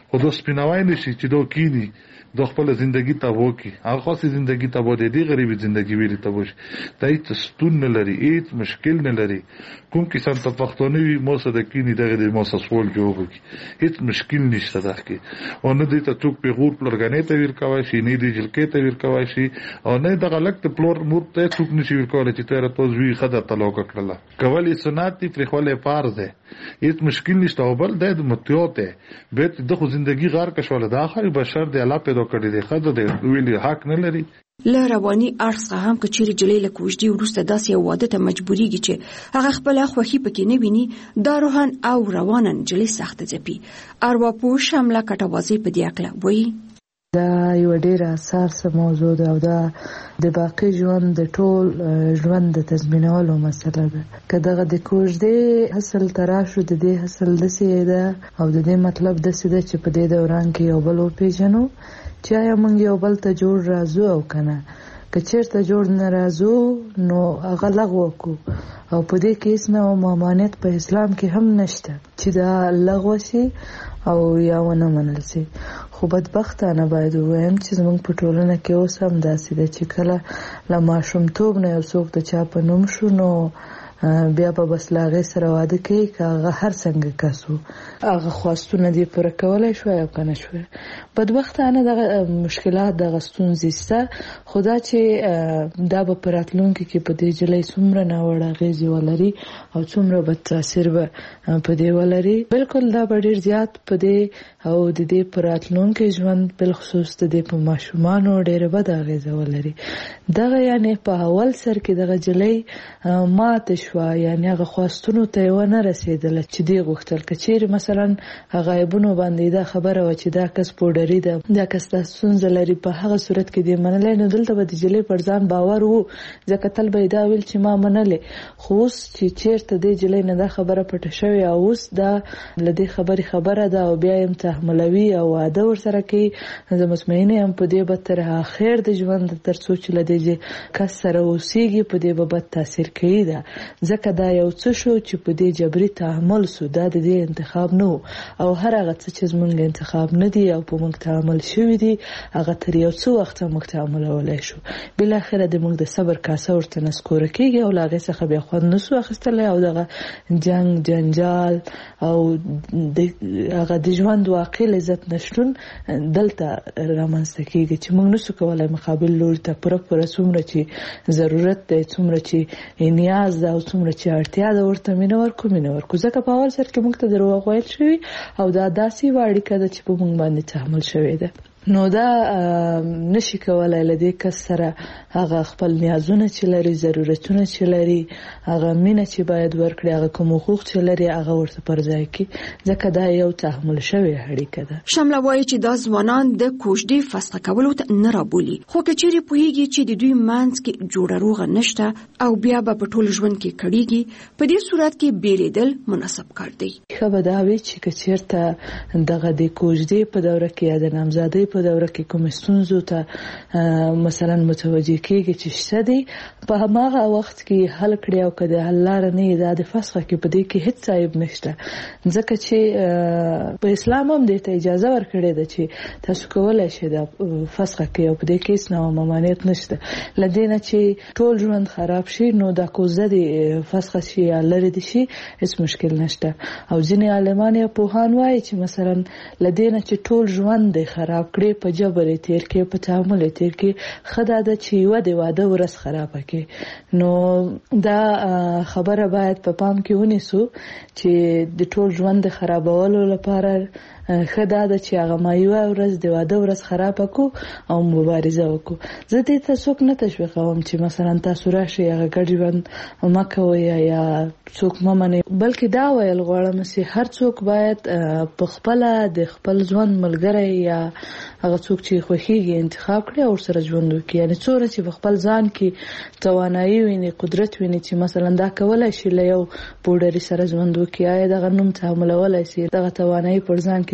Speaker 18: سپیناوای نشي چې دوه کینی د خپل ژوندۍ ته وکی هغه خاصه ژوندۍ ته بده دی غریبي ژوندۍ ویل ته وش دای ته ستون نه لري هیڅ مشکل نه لري کوم کسان ته پښتون وي مو سره کینی دغه د مو سسول جوړ کی هیڅ مشکل نشته ده کی او نه دي ته څوک په غور پلرګنې ته ویل کوي شي نه دي جلکې ته ویل کوي شي او نه دغه لکه پلور مور ته څوک نشي ویل کوي چې تر توز وی خدای تعالی کړله کولی سنت پر خپل فرض ده هیڅ مشکل نشته او بل د متیوته به د خو ژوندۍ غار کښول د اخر بشر دی الله پیدا کړی دی خدای دی ویلي حق نه لري
Speaker 17: له رواني ارڅ هم کچېری جلې له کوژدي ورسته داسې یو واده ته مجبورېږي چې هغه خپل خوښي پکې نه ویني دا روحان او روانن جلې سخت ځپي ارواپوه شامله کټوازي په دې اکله وایي
Speaker 19: دا یو ډېر اساسه موضوع ده او دا د باقي ژوند د ټول ژوند د تضمینولو مسله ده که دغه د کوژدې حاصل تراشو د دې حاصل دسې ده او د دې مطلب دسې ده چې په دې دوران کې یو بل وپېژنو چې آیا موږ یو بل ته جوړ راځو او کنه که چېرته جوړ نه راځو نو هغه لغوه کړو او په دې کې هیڅ نه ممانعت په اسلام کې هم نشته چې دا لغوه شي او یا ونه منل شي خو بدبختانه باید ووایم چې زموږ په ټولنه کې اوس هم داسې ده چې کله له ماشومتوب نه یو څوک د چا په نوم شو نو بیا به بس له هغې سره واده کوي که هغه هر څنګه کس و هغه خواستونه دې پوره کولی شوی او که نه شوی بدبختانه دغه مشکلات دغه ستونزې شته خو دا چې دا به په راتلونکي کې په دې جلۍ څومره ناوړه اغېزې ولري او څومره بد تاثیر به په دې ولري بلکل دا به ډېر زیات په دې او د دې په راتلونکي ژوند بالخصوص د دې په ماشومانو ډېره بده اغېزه ولري دغه یعنې په اول سر کې دغه جلۍ ماته شوه یعنې هغه خواستونو ته یې ونه رسېدله چې دې غوښتل که چیرې مثلا هغه عیبونو باندې دا خبره وه چې دا کس پوډري ده دا کس دا ستونزه لري په هغه صورت کې دې منلی نو دلته به د جلۍ پر ځان باور و ځکه تل به یې دا ویل چې ما منلې خو اوس چې چیرته دې جلۍ نه دا خبره پټه شوې او اوس دا له دې خبرې خبره ده او بیا یې تحملوي او واده ورسره کوي زه مطمئنه یم په دې به تر اخر د ژوند تر څو چې له دې کس سره اوسېږي په دې به بد تاثیر کوي ده ځکه دا یو څه شو چې په دې جبري تحمل سو دا د دې انتخاب نه او هر هغه څه چې زموږ انتخاب نه دی او په موږ تعامل شوی دی هغه تر یو څو وخت موږ تعاملولای شو بل اخره د موږ د صبر کاسه ورته نسکوره کیږي او لاغه څخه بیا خو نسو اخستلای او دغه جنگ جنجال او د هغه د ژوند واقع لذت نشټون دلته رامنځته کیږي چې موږ نسو کولای مقابل لور ته پوره پوره څومره چې ضرورت دی څومره چې نیاز ده او څومره چې اړتیا ده ورته مینه ورکو مینه ورکو ځکه په اول سر کې موږ ته دروغ ویل شوي او دا داسې یوه اړیکه ده چې په موږ باندې تحمل شوې ده نو دا نشي کولای له دې کس سره هغه خپل نیازونه چې لري ضرورتونه چې لري هغه مینه چې باید ورکړي هغه کوم حقوق چې لري هغه ورته پر ځای کړي ځکه دا یو تحمل شوی اړیکه ده
Speaker 17: شامله وایي چې دا ځوانان د کوژدې فسخه کولو ته نه رابولي خو که چیرې پوهیږي چې د دوی منځ کې جوړه روغه نشته او بیا به په ټول ژوند کې کړيږي په دې صورت کې بیلیدل مناسب کار دی
Speaker 19: ښه به دا وي چې که چیرته دغه د کوژدې په دوره کې یا د نامزادۍ په دوره کې کوم ستونزو ته مثلا متوجه کېږي چې شته دي په هماغه وخت کې حل کړي او که د حل لاره نه وي دا د فسخه کې په دې کې هیڅ عیب نشته ځکه چې په اسلام هم دې ته اجازه ورکړې ده چې تاسو کولی شئ د فسخه کې او په دې کې هیڅ نه ممانعت نشته له دې نه چې ټول ژوند خراب شي نو دا کوزه د فسخه شي یا لرې دي شي هیڅ مشکل نشته او ځینې عالمان یا پوهان وایي چې مثلا له دې نه چې ټول ژوند دی خراب کړي په جبر تیر کې په تعامل تیر کې خدای د چې یو د واده ورس خراب کړي نو دا خبره باید په پام کې ونیسو چې د ټول ژوند خرابولو لپاره خدا د چې هغه مایوه ورځ د واده ورځ خراب کو او مبارزه وکړو زه دې ته څوک نه تشویقوم چې مثلا تاسو راشي هغه ګډ ژوند مکوئ یا څوک ممنه بلکې دا ویل غواړم چې هر څوک باید په خپل د خپل ژوند ملګری یا هغه څوک چې خوښیږي انتخاب کړي او سره ژوند وکړي یعنی څوره چې په خپل ځان کې توانایي ویني قدرت ویني چې مثلا دا کولای شي له یو پوډري سره ژوند وکړي یا دغه نوم تعاملولای شي دغه توانایي پر ځان کې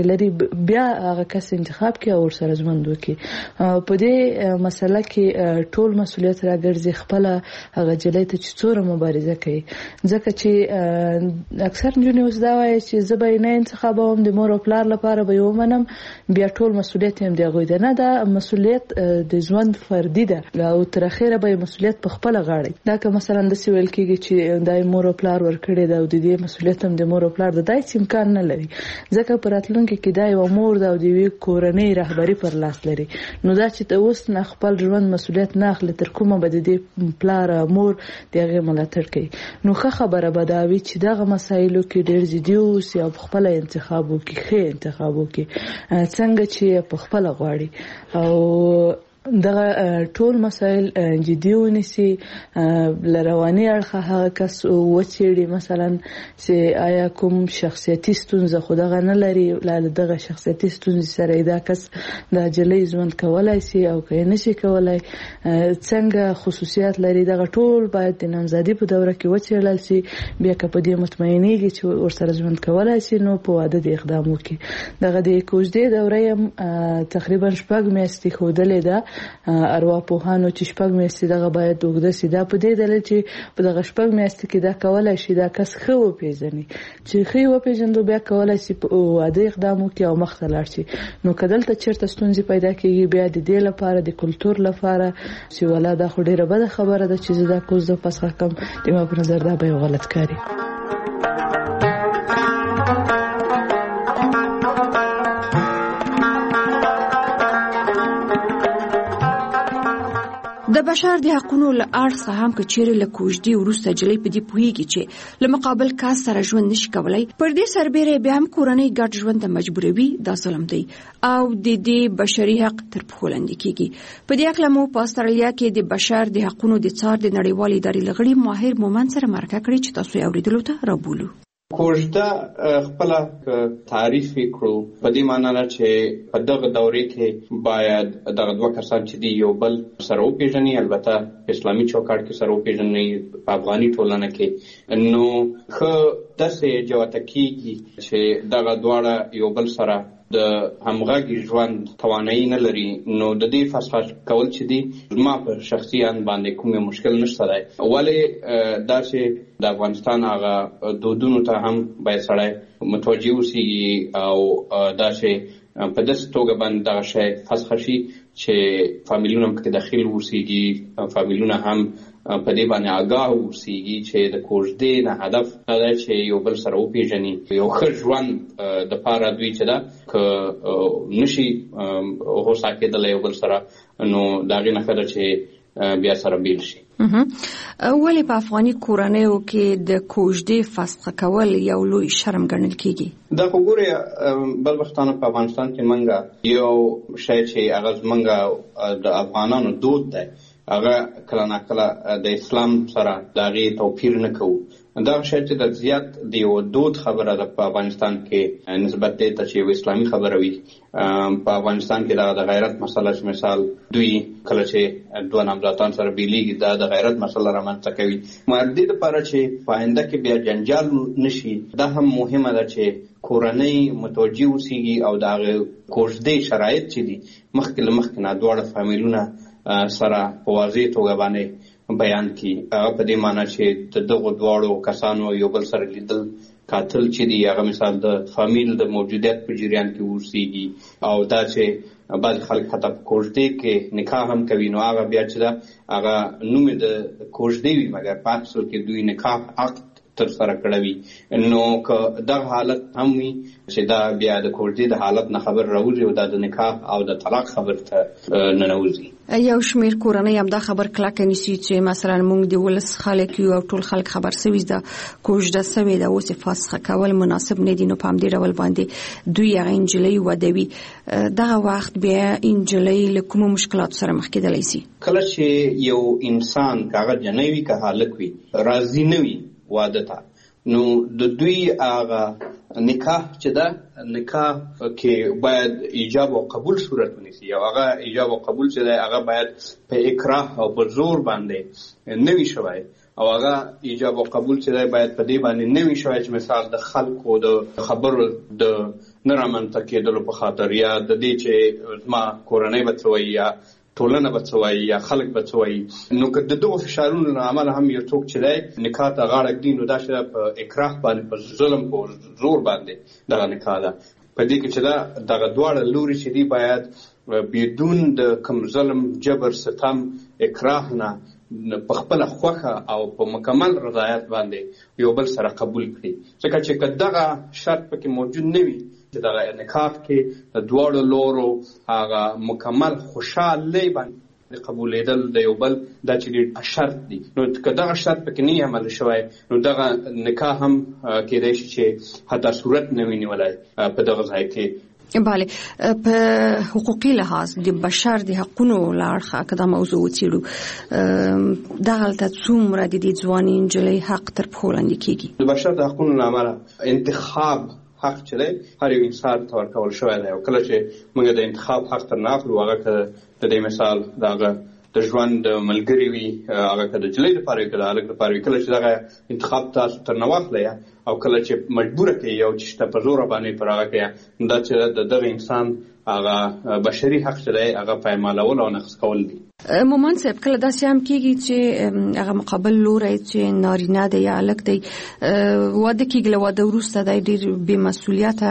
Speaker 19: کې لري بیا هغه کس انتخاب کوي او سره ژوند وکړي. په دې مسله کې ټول مسولیت راګرځي خپل هغه جلې ته چې څوره مبارزه کوي، ځکه چې اکثر نجونې اوس دا وایي چې زه به نه انتخابوم د مور او پلار لپاره به ومنم بیا ټول مسولیت هم دی غوي ده. نه، دا مسولیت د ژوند فردي ده او تر اخره به مسولیت په خپل غاړه. دا که مثلا د سویل کېږي چې دای مور او پلار ورکړي دا او د دې مسولیت هم د مور او پلار د دای امکان نه لري، ځکه پر راتلونکي کې دا یو مور دا او د وی کورنۍ رهبری پر لاس لري. نو دا چې ته اوس نه خپل ژوند مسولیت نه اخلي تر کومه به د دې پلار مور دغه ملاتړ کوي. نو ښه خبره به دا وي چې دغه مسایلو کې ډېر جدي اوسي او خپل انتخاب وکړي، ښه انتخاب وکړي څنګه چې په خپل غواړي او دغه ټول مسایل جدي ونیسي. لرواني اړخه هغه کس وڅېړي مثلا چې آیا کوم شخصیتي ستونزه خو دغه نه لري، له دغه شخصیتي ستونزې سره دا کس د جلۍ ژوند کولای شي او که نشي کولای، څنګه خصوصیات لري، دغه ټول باید د نامزادي په دوره کې وڅېړل شي. بیا که په دې مطمئنېږي چې ورسره ژوند کولای شي نو په واده د اقدام وکړي. دغه د کوژدې دوره هم تقریبا شپږ میاشتې ښودلې ده ارواپوهانو چې شپږ میاشتې دغه باید اوږده سي. دا په دې دلیل چې په دغه شپږ میاشتې کې دا کولای شي دا کس ښه وپېژني، چې ښه وپېژندو بیا کولای شي په واده اقدام وکړي او مخ ته لاړ شي. نو که دلته چېرته ستونزې پیدا کېږي بیا د دې لپاره د کلتور لپاره چې ولا دا خو ډېره بده خبره ده چې زه دا کوزده فسخه کړم، د ما په نظر دا به یو غلط کاري.
Speaker 17: د بشر د حقوقو له اړخه هم که چیرې له کوژدې وروسته جلۍ په دې پوهیږي چې له مقابل کس سره ژوند نشي کولای، پر دې سربېره بیا هم کورنۍ ګډ ژوند ته مجبوروي، دا ظلم دی او د دې بشري حق تر پښو لاندې کیږي. په دې اړه مو په استرالیا کې د بشر د حقوقو د څار د نړیوالې ادارې لغړي ماهر مومن سره مرکه کړې چې تاسو یې اوریدلو ته رابولو.
Speaker 20: کوژده خپل تعریف وکړو په دې معنی نه چې په دغه دورې کې باید دغه دوه کسان چې دی یو بل سره وپېژني، البته په اسلامي چوکاټ کې سره وپېژني، په افغاني ټولنه کې نو ښه داسې جوته کېږي چې دغه دواړه یو بل سره د همغږي ژوند توانایي نه لري. نو د دې فسخه کول چې دی زما په شخصي ان باندې کوم مشکل نشته دی، ولې دا چې د افغانستان هغه دودونو ته هم باید سړی متوجه اوسېږي او دا چې په داسې توګه باندې دغه شی فسخه شي چې فامیلونه هم پکې داخل اوسېږي، فامیلونه هم په دې باندې آګاه اوسېږي چې د کوژدې نه هدف دا دی چې یو بل سره وپېژني، یو ښه ژوند دپاره دوی چې ده که نشي هوسا کېدلی یو بل سره نو د هغې نه ښه ده چې بیا سره بیل شي.
Speaker 17: ولې په افغاني کورنیو کې د کوژدې فسخه کول یو لوی شرم ګڼل کېږي؟
Speaker 20: دا خو ګورې بل وختانه په افغانستان کې منګه یو شی چې هغه زمونږ د افغانانو دود دی، هغه کله ناکله د اسلام سره د هغې توپیر نه کوو. دغه شی چې د زیات د یو دود خبره ده په افغانستان کې نسبت دې ته چې یو اسلامي خبره وي. په افغانستان کې دغه د غیرت مسله چې مثال دوی کله چې دوه نامزادان سره بیلیږي دا د غیرت مسله رامنځته کوي. مګر دې دپاره چې په آینده کې بیا جنجال نشي دا هم مهمه ده چې کورنۍ متوجه اوسېږي او د هغې کوژدې شرایط چې دي مخکې له مخکې نه دواړه فامیلونه سره په واضح توګه باندې بیان کی. هغه په دې معنی چې د دغو دواړو کسانو یو بل سره لیدل قاتل چې دی هغه مثال د فامیل د موجودیت په جریان کې اوسېږي او دا چې بعض خلک حتی په کوژدې کې نکاح هم کوي نو هغه بیا چې ده هغه نوم د کوژدې وي مګر په اصل کې دوی نکاح عقد تر سره کړوي. نو که دغه حالت هم وي چې دا بیا د کوژدې د حالت نه خبر راوځي او دا د نکاح او د طلاق خبر ته ننوځي.
Speaker 17: یو شمیر کورنۍ هم دا خبر کلکه نیسي چې مثلا موږ د ولس خلک یو او ټول خلک خبر سوي ده کوژده سوي ده اوس فسخه کول مناسب نه دي، نو په همدې ډول باندې دوی هغه نجلۍ ودوي. دغه وخت بیا نجلۍ له کومو مشکلاتو سره مخ کېدلی شي؟
Speaker 20: کله چې یو انسان که هغه جنۍ وي که هلک وي راضي نه وي واده ته نو د دوی هغه نکاح چې ده نکاح کې باید ایجاب او قبول صورت ونیسي او هغه ایجاب او قبول چې ده هغه باید په اکراه او په زور باندې نه وي شوی او هغه ایجاب او قبول چې دی باید په دې باندې نه وي شوی چې مثال د خلکو د خبرو د نه رامنځته کېدلو په خاطر یا د دې چې زما کورنۍ به څه وایي یا ټولنه به څه وایي یا خلک به څه وایي. نو که د دغو فشارونو له امله هم یو څوک چې دی نکاح ته غاړه ږدي نو دا چې په اکراه باندې په ظلم په زور باندې دغه نکاح ده. په دې کې چې دا دغه دواړه لوري چې دي باید بدون د کوم ظلم جبر ستم اکراه نه په خپله خوښه او په مکمل رضایت باندې یو بل سره قبول کړي. ځکه چې که دغه شرط پکې موجود نه وي چې دغه نکاح کې د دواړو لورو هغه مکمل خوشحالۍ باندې قبولېدل د یو بل دا چې شرط دی، نو که دغه شرط پکې نه عمل شوی نو دغه نکاح هم کېدای شي چې حتی صورت نه وي نیولی په دغه ځای کې.
Speaker 17: بله، په حقوقي لحاظ د بشر د حقونو له اړخه که دا موضوع وڅېړو دغلته څومره د دې ځوانې نجلۍ حق تر پښو لاندې کېږي؟
Speaker 20: د بشر د حقونو له امله انتخاب حق چې دی هر یو انسان ته ورکول شوی دی، او کله چې موږ د انتخاب حق تر نه اخلو هغه که د دې مثال د هغه د ژوند ملګري وي، هغه که د نجلۍ دپاره وي که د هلک دپاره وي، کله چې دغه انتخاب تاسو تر نه واخلی او کله چې مجبوره کوي او چې شته په زوره باندې پر هغه کوي، دا چې د دغه انسان هغه بشري حق چې دی هغه پایمالول او نقض کول دي.
Speaker 17: مومن صاحب کله داسې هم کېږي چې هغه مقابل لوری چې نارینه دی یا هلک دی واده کېږي، له واده وروسته دی ډېر بې مسؤلیته،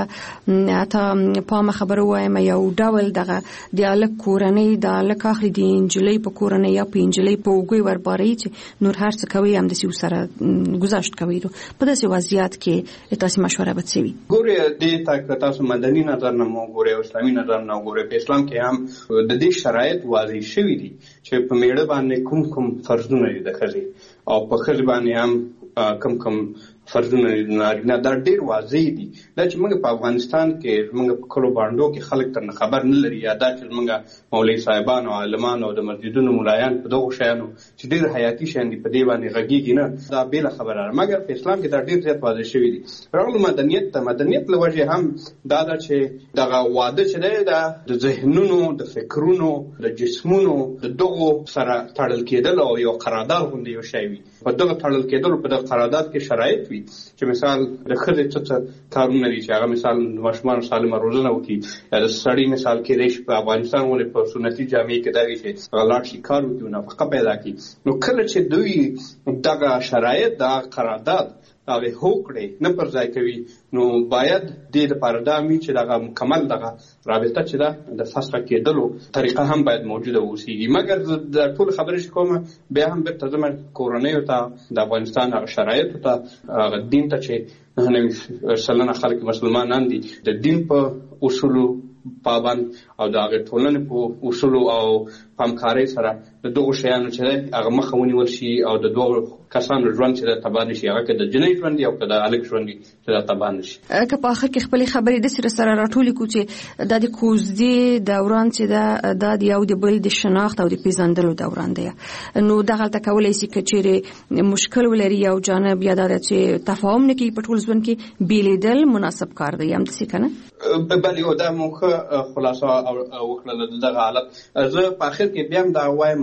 Speaker 17: حتی پامه خبره ووایم یو ډول دغه د هلک کورنۍ د هلک اخلي د نجلۍ په کورنۍ یا په نجلۍ په اوږې ورباروي چې نور هر څه کوي همداسې ورسره ګذشت کوي. په داسې وضعیت کې تاسې مشوره به څه وي؟
Speaker 20: ګورې دې ته که تاسو مدني نظر نه مو ګورئ او اسلامي نظر نه وګورئ، په اسلام کې هم د دې شرایط واضح شوي دي چې په میړه باندې کوم کوم فرضونه دي د ښځې او په ښځې باندې هم کم کم فرضونه دي د نارینه. دا ډېر واضح دي. دا چې موږ په افغانستان کې موږ په کلو بانډو کې خلک تر نه خبر نه لري، یا دا چې موږ مولوي صاحبان او عالمان او د مسجدونو ملایان په دغو شیانو چې ډېر حیاتي شیان دي په دې باندې غږېږي نه، دا بېله خبره ده. مګر په اسلام کې دا ډېر زیات واضح شوي دي. راغلو مدنیت ته، مدنیت له وجې هم دا ده چې دغه واده چې دی دا د ذهنونو د فکرونو د جسمونو د دغو سره تړل کېدل او یو قرارداد غوندې یو شی وي. په دغه تړل کېدلو په دغه قرارداد کې شرایط وي چې مثال د ښځې څه څه کارونه دي چې هغه مثال د ماشومانو سالمه روزنه وکړي، یا د سړي مثال کېدای شي په افغانستان ولې په سنتي جامې کې دا وي چې هغه لاړ شي کار وکړي او نفقه پیدا کړي. نو کله چې دوی دغه شرایط د قرارداد هغه هوکړې نه پر ځای کوي نو باید دې لپاره دا وي چې دغه مکمل دغه رابطه چې ده د فسخ کېدلو طریقه هم باید موجوده اوسېږي. مګر د ټول خبرې چې کومه بیا هم بېرته ځم کورنیو ته، د افغانستان هغه شرایطو ته، هغه دین ته چې نهه نوي سلنه خلک مسلمانان دي، د دین په اصولو پابند او د هغې ټولنې په اصولو او همکارۍ سره د دغو شیانو چې دی هغه مخه ونیول شي او د دوه کسانو ژوند چې دی تباه نه شي، هغه که د جنۍ ژوند وي او که د هلک ژوند وي چې دا تباه نه شي.
Speaker 17: که په آخر کې خپلې خبرې داسې سره راټولې کړو چې دا د کوژدې دوران چې ده دا د یو د بل د شناخت او د پېژندلو دوران دی، نو دغلته کولی شي که چېرې مشکل ولري یو جانب یا دا ده چې تفاهم نه کوي په ټول ژوند کې بېلېدل مناسب کار دی، همداسې که نه؟
Speaker 20: بلې او دا مو ښه خلاصه وکړله د دغه حالت. زه په آخر کې بیا هم دا وایم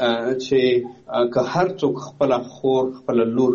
Speaker 20: چې که هر څوک خپله خور خپله لور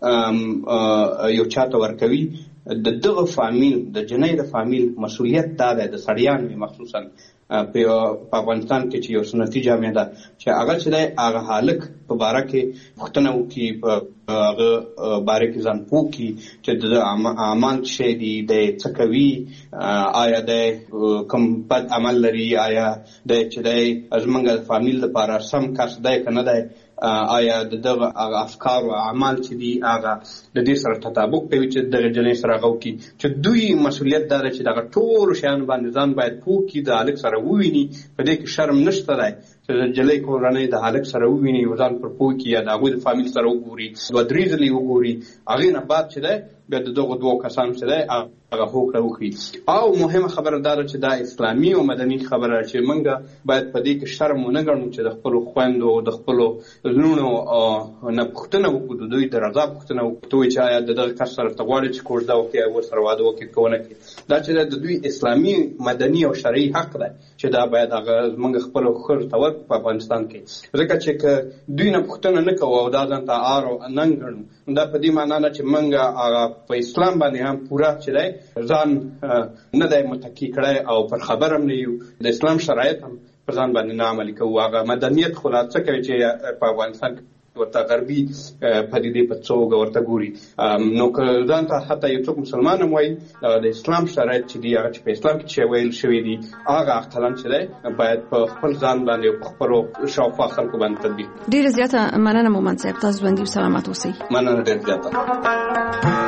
Speaker 20: یو چاته ورکوي، د دغه فامیل د جنۍ د فامیل مسؤلیت دا دی، د سړیانو مخصوصا په افغانستان کې چې یو سنتي جامع ده چې هغه چې دی هغه هلک په باره کې پوښتنه وکړي، په هغه باره کې ځان پوه کړي چې د اعمال شی دي، دی څه کوي، آیا دی کوم بد عمل لري، آیا دی چې دی زموږ د فامیل لپاره سم کس دی که نه دی، آیا د دغه افکار او اعمال چې دي هغه د دې سره تطابق کوي چې دغه جنۍ سره هغه وکړي. چې دوی مسؤلیت دا دی چې دغه ټولو شیانو باندې ځان باید پوه کړي، د هلک سره وویني، په دې کې شرم نشته دی چې د نجلۍ کورنۍ د هلک سره وویني او ځان پر پوه کړي یا د هغوی د فامیل سره وګوري، دوه درې ځلې وګوري، هغې نه بعد چې دی بیا د دغو دوو کسانو چې دی هغه هوکړه وکړي. او مهمه خبره دا ده چې دا اسلامي او مدني خبره چې موږ باید په دې کې شرم ونه ګڼو چې د خپلو خویندو او د خپلو لوڼو نه پوښتنه وکړو، د دوی د رضا پوښتنه وکړو چې آیا د دغه کس سره ته غواړې چې کوژده وکړي او ورسره واده وکړي که ونه کړي. دا چې د دوی اسلامي مدني او شرعي حق دی چې دا باید هغه زموږ خپلو ښځو ته ورکړو په افغانستان کې. ځکه چې دوی نه پوښتنه نه کوو او دا ځان ته آر او ننګ ګڼو، دا په دې معنا نه چې موږ په اسلام باندې هم پوره چې دی ځان نه دی متکی کړی او پر خبر هم نه یو، د اسلام شرایط هم پر ځان باندې نه عملي کوو. هغه مدنیت خو لا څه کوي چې په افغانستان کې ورته غربي پدیدې په څوګه ورته ګوري. نو که ځان ته حتی یو څوک مسلمان هم وایي د اسلام شرایط چې دي هغه چې په اسلام کې چې ویل شوي دي هغه اقلا چې دی باید په خپل ځان باندې او په خپلو شاوخوا خلکو باندې تطبیق.
Speaker 17: ډېره زیاته مننه مومند صاحب، تاسو ژوندي او سلامت اوسئ.
Speaker 20: مننه ډېره زیاته.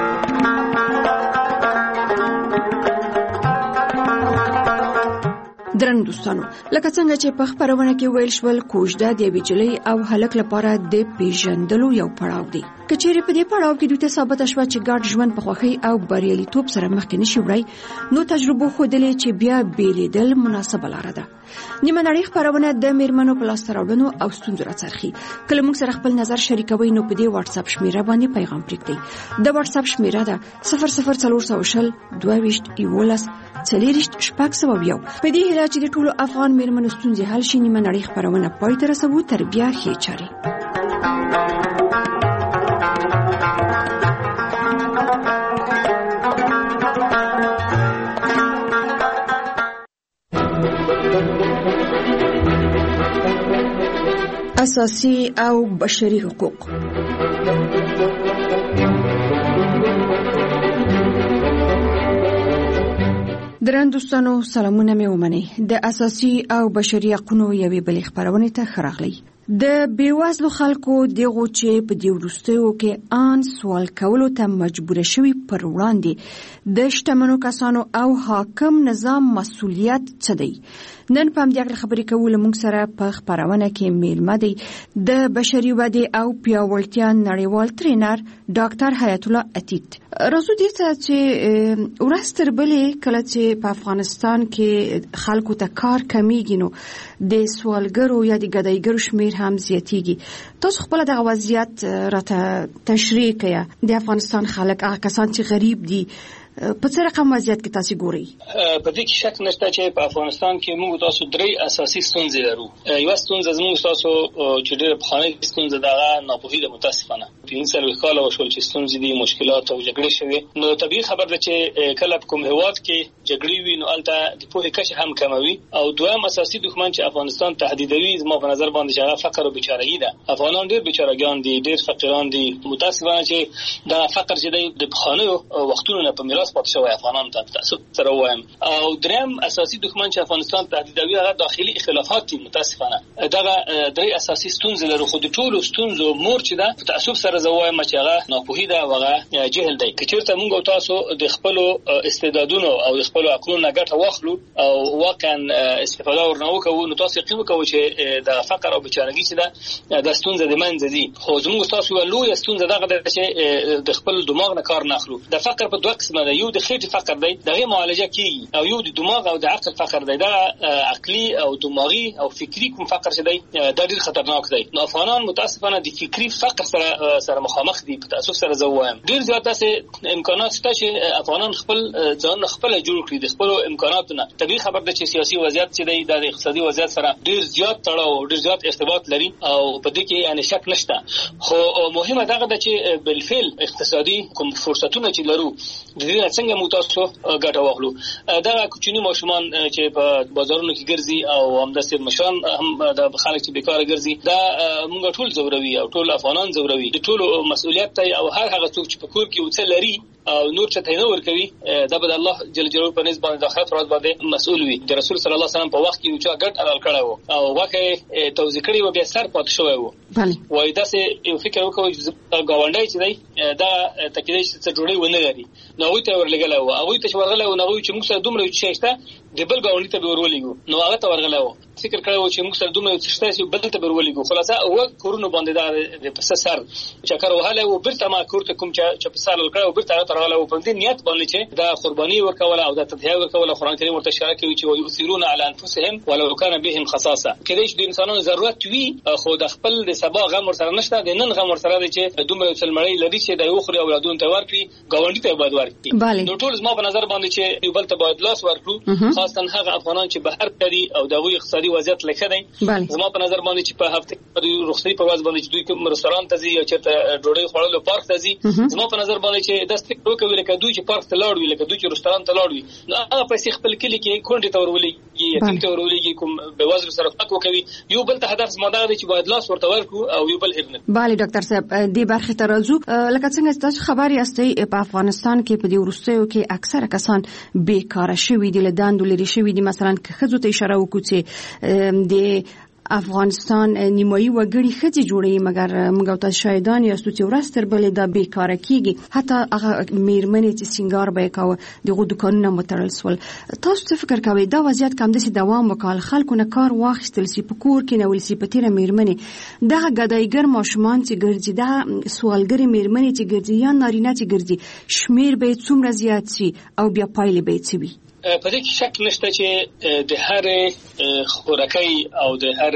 Speaker 17: درنو دوستانو، لکه څنګه چې په خبرونه کې ویل شول، کوژده د یوې نجلۍ او هلک لپاره د پیژندلو یو پړاو دی. که چیرې په دې پړاو کې دوی ته ثابته شوه چې ګډ ژوند په خوښۍ او بریالیتوب سره مخکې نشي وړی، نو تجربو ښودلې چې بیا بېلېدل مناسبه لاره ده. نیمه نړۍ خبرونه د میرمنو په لاسته راوړنو او ستونزو راڅرخي. کله موږ سره خپل نظر شریکوئ نو په دې واتس اپ شمیره باندې پیغام پرېږدئ. د واتس اپ شمیره ده صفر صفر څلور سوه شل دوه ویشت یولس څلېرویشت شپږ سوه یو. په دې هیله چې د ټولو افغان میرمنو ستونزې حل شي، نیمه نړۍ خبرونه پای ته رسوو. تر بیا ښې چارې. اساسي او بشري حقوق. درن دوستانو، سلامونه مې ومنئ. د اساسي او بشري حقوقو یوې بلې خبرونه ته ښه راغلی. د بیوزلو خلکو دغه چې په دې وروستیو کې ان سوال کولو ته مجبور شوي پر وړاندې د شتمنو کسانو او حاکم نظام مسؤلیت څه دی؟ نن په همدې خبرې کوو. موږ سره په خبرونه کې میلمه دی د بشري ودې او پیاوړتیا نړیوال ټرینر ډاکټر حیات الله عتیق. راځو دې ته چې ورځ تر بلې کله چې په افغانستان کې خلکو ته کار کمیږي نو د سوالګرو یا د ګدایګرو شمیر هم زیاتیږي. تاسو خپل دغه وضعیت راته تشریح کړئ. د افغانستان خلک هغه کسان چې غریب دي په څه رقم وضعیت کې تاسو ګورئ؟
Speaker 21: په دې کې شک نشته چې په افغانستان کې موږ تاسو درې اساسي ستونزې لرو. یو ستونزه زموږ تاسو چې ډېر په خانه کې ستونزه دغه ناپوهي ده، متاسفانه پنځه کاله وشول چې ستونزې دي، مشکلات او جګړې شوي. نو طبيعي خبر ده چې کله په کوم هیواد کې جګړې وي نو البته د پوهې کچه هم کموي. او دویم اساسي دښمن چې افغانستان تهدیدوي زما په نظر باندې هغه فقر او بیچارهګي ده. افغانان ډېر بیچارهګان دي، ډېر فقیران دي. متاسفانه چې دا فقر چې د خانه وختونو نه په میراث پاتې شوی افغانان ته تاسو سره وایم. او دریم اساسي دښمن چې افغانستان تهدیدوي هغه داخلي اختلافات دي. متاسفانه دغه درې اساسي ستونزې لرو. خو د ټولو ستونزو مور چې ده په تاسو سره زوایم چې هغه ناپوهي ده او هغه جهل دی. که چیرته موږ او تاسو د خپل استعدادونو او د خپل عقلونو ګټه واخلو او واقعا استفاده ورنه وکړو نو تاسو یقین وکړئ چې د فقر او بیچارهګي چې ده د ستونزې د منځ دي. خو زموږ تاسو یو لوی ستونزه دغه ده چې د خپل دماغ نه کار نه اخلو. د فقر په دوه قسمه ده، یو د خېټې فقر دی دغه معالجه کیږي، او یو د دماغ او د عقل فقر دی. دا عقلي او دماغي او فکری کوم فقر چې دی دا ډیر خطرناک دی. نو افغانان متاسفانه د فکری فقر سره سره مخامخ دي. په تاسو سره زوایم ډیر زیات داسې امکانات شته چې افغانان خپل ځان خپل جوړ کړي د خپل امکاناتونه. طبيعي خبر ده چې سیاسي وضعیت چې دی د اقتصادي وضعیت سره ډیر زیات تړاو ډیر زیات ارتباط لري او په دې کې یعنی شک نشته. خو مهمه دغه ده چې بالفعل اقتصادي کوم فرصتونه چې لرو د دې څنګه مو تاسو ګټه واخلو. دا کوچني ماشومان چې په بازارونو کې ګرځي او همداسې مشران هم د خلک چې بیکاره ګرځي دا موږ ټول زوروي او ټول افغانان زوروي. د ټولو مسؤلیت دی او هر هغه څوک چې په کور کې وڅ لري او نور څه نه ور کوي دا به الله جل جلاله په نسبت د آخرت ورځ باندې مسؤل وي. د رسول صلی الله علیه وسلم په وخت کې یو چا ګټ حلال کړی وو او واقعي توزیع کړی و بیا سر پات شوی وو.
Speaker 17: بله
Speaker 21: وای دا سه یو فکر وکوي چې گاونډي چې دی دا تکلیف څه جوړي ونه لري نو وي ته ورلګل او هغه ته ورغله او هغه چې موږ سره دومره چې شته د بل گاونډي ته ورولېګو نو هغه ته ورغله و فکر کړو چې موږ سره دومره چې شته بل ته ورولېګو خلاصه او کورونو باندې دا د پس سر چکر وهاله او برته ما کورته کوم چې په سال کړو او برته ترغله او په دې نیت باندې چې دا قرباني ورکوله او دا تضحیه ورکوله. قرآن کریم ورته اشاره کوي چې ويثيرون على انفسهم ولو كان بهم خصاصه. کله چې د انسانانو ضرورت وي خو د خپل د سبا غم ورسره نشته، د نن غم ورسره دی چې دومره څلمړی لري چې د یو خوري اولادونو ته ورکړي گاونډي ته باید ورکړي. نو ټول زما په نظر باندې چې یو بل ته باید لاس ورکړو، خاصه هغه افغانان چې بهر کړي او دغه اقتصادي اقتصادي وضعیت لکه دی زما په نظر باندې چې په هفته د رخصتي په ورځ باندې دوی کوم رستوران ته ځي یا چیرته ډوډۍ خوړلو پارک ته ځي زما په نظر باندې چې د ستګ کوي لکه دوی چې پارک ته لاړ وي لکه دوی چې رستوران ته لاړ وي نو هغه پیسې خپل کلی کې کونډې ته ورولېږي یتیم ته ورولېږي کوم بېوزلو سره فکر کوي یو بل ته هدف زما دا دی چې باید لاس ورته ورکړو او یو بل هېر نه
Speaker 17: بله ډاکټر صاحب دې برخې ته راځو لکه څنګه چې تاسو خبر یاستئ په افغانستان کې په دې وروستیو کې اکثره کسان بیکاره شوي دي له دندو لرې شوي دي مثلا که ښځو ته اشاره وکړو چې د افغانستان نیمایي وګړي ښځې جوړوي مګر موږ تاسو شاهدان یاستو چې ورځ تر بلې دا بیکاره کیږي حتی هغه میرمنې چې سینګار به یې کاوه دغه دوکانونه متړل سول تاسو څه فکر کوئ دا وضعیت که همداسې دوام وکړي خلکو نه کار واخیستل سي په کور کې نیول سي په تېره میرمنې دغه ګدایګر ماشومان چې ګرځي دا سوالګرې میرمنې چې ګرځي یا نارینه چې ګرځي شمیر به یې څومره زیات سي او بیا پایلې به یې څه وي
Speaker 21: په دې کې شک نشته چې د هر خوراکي او د هر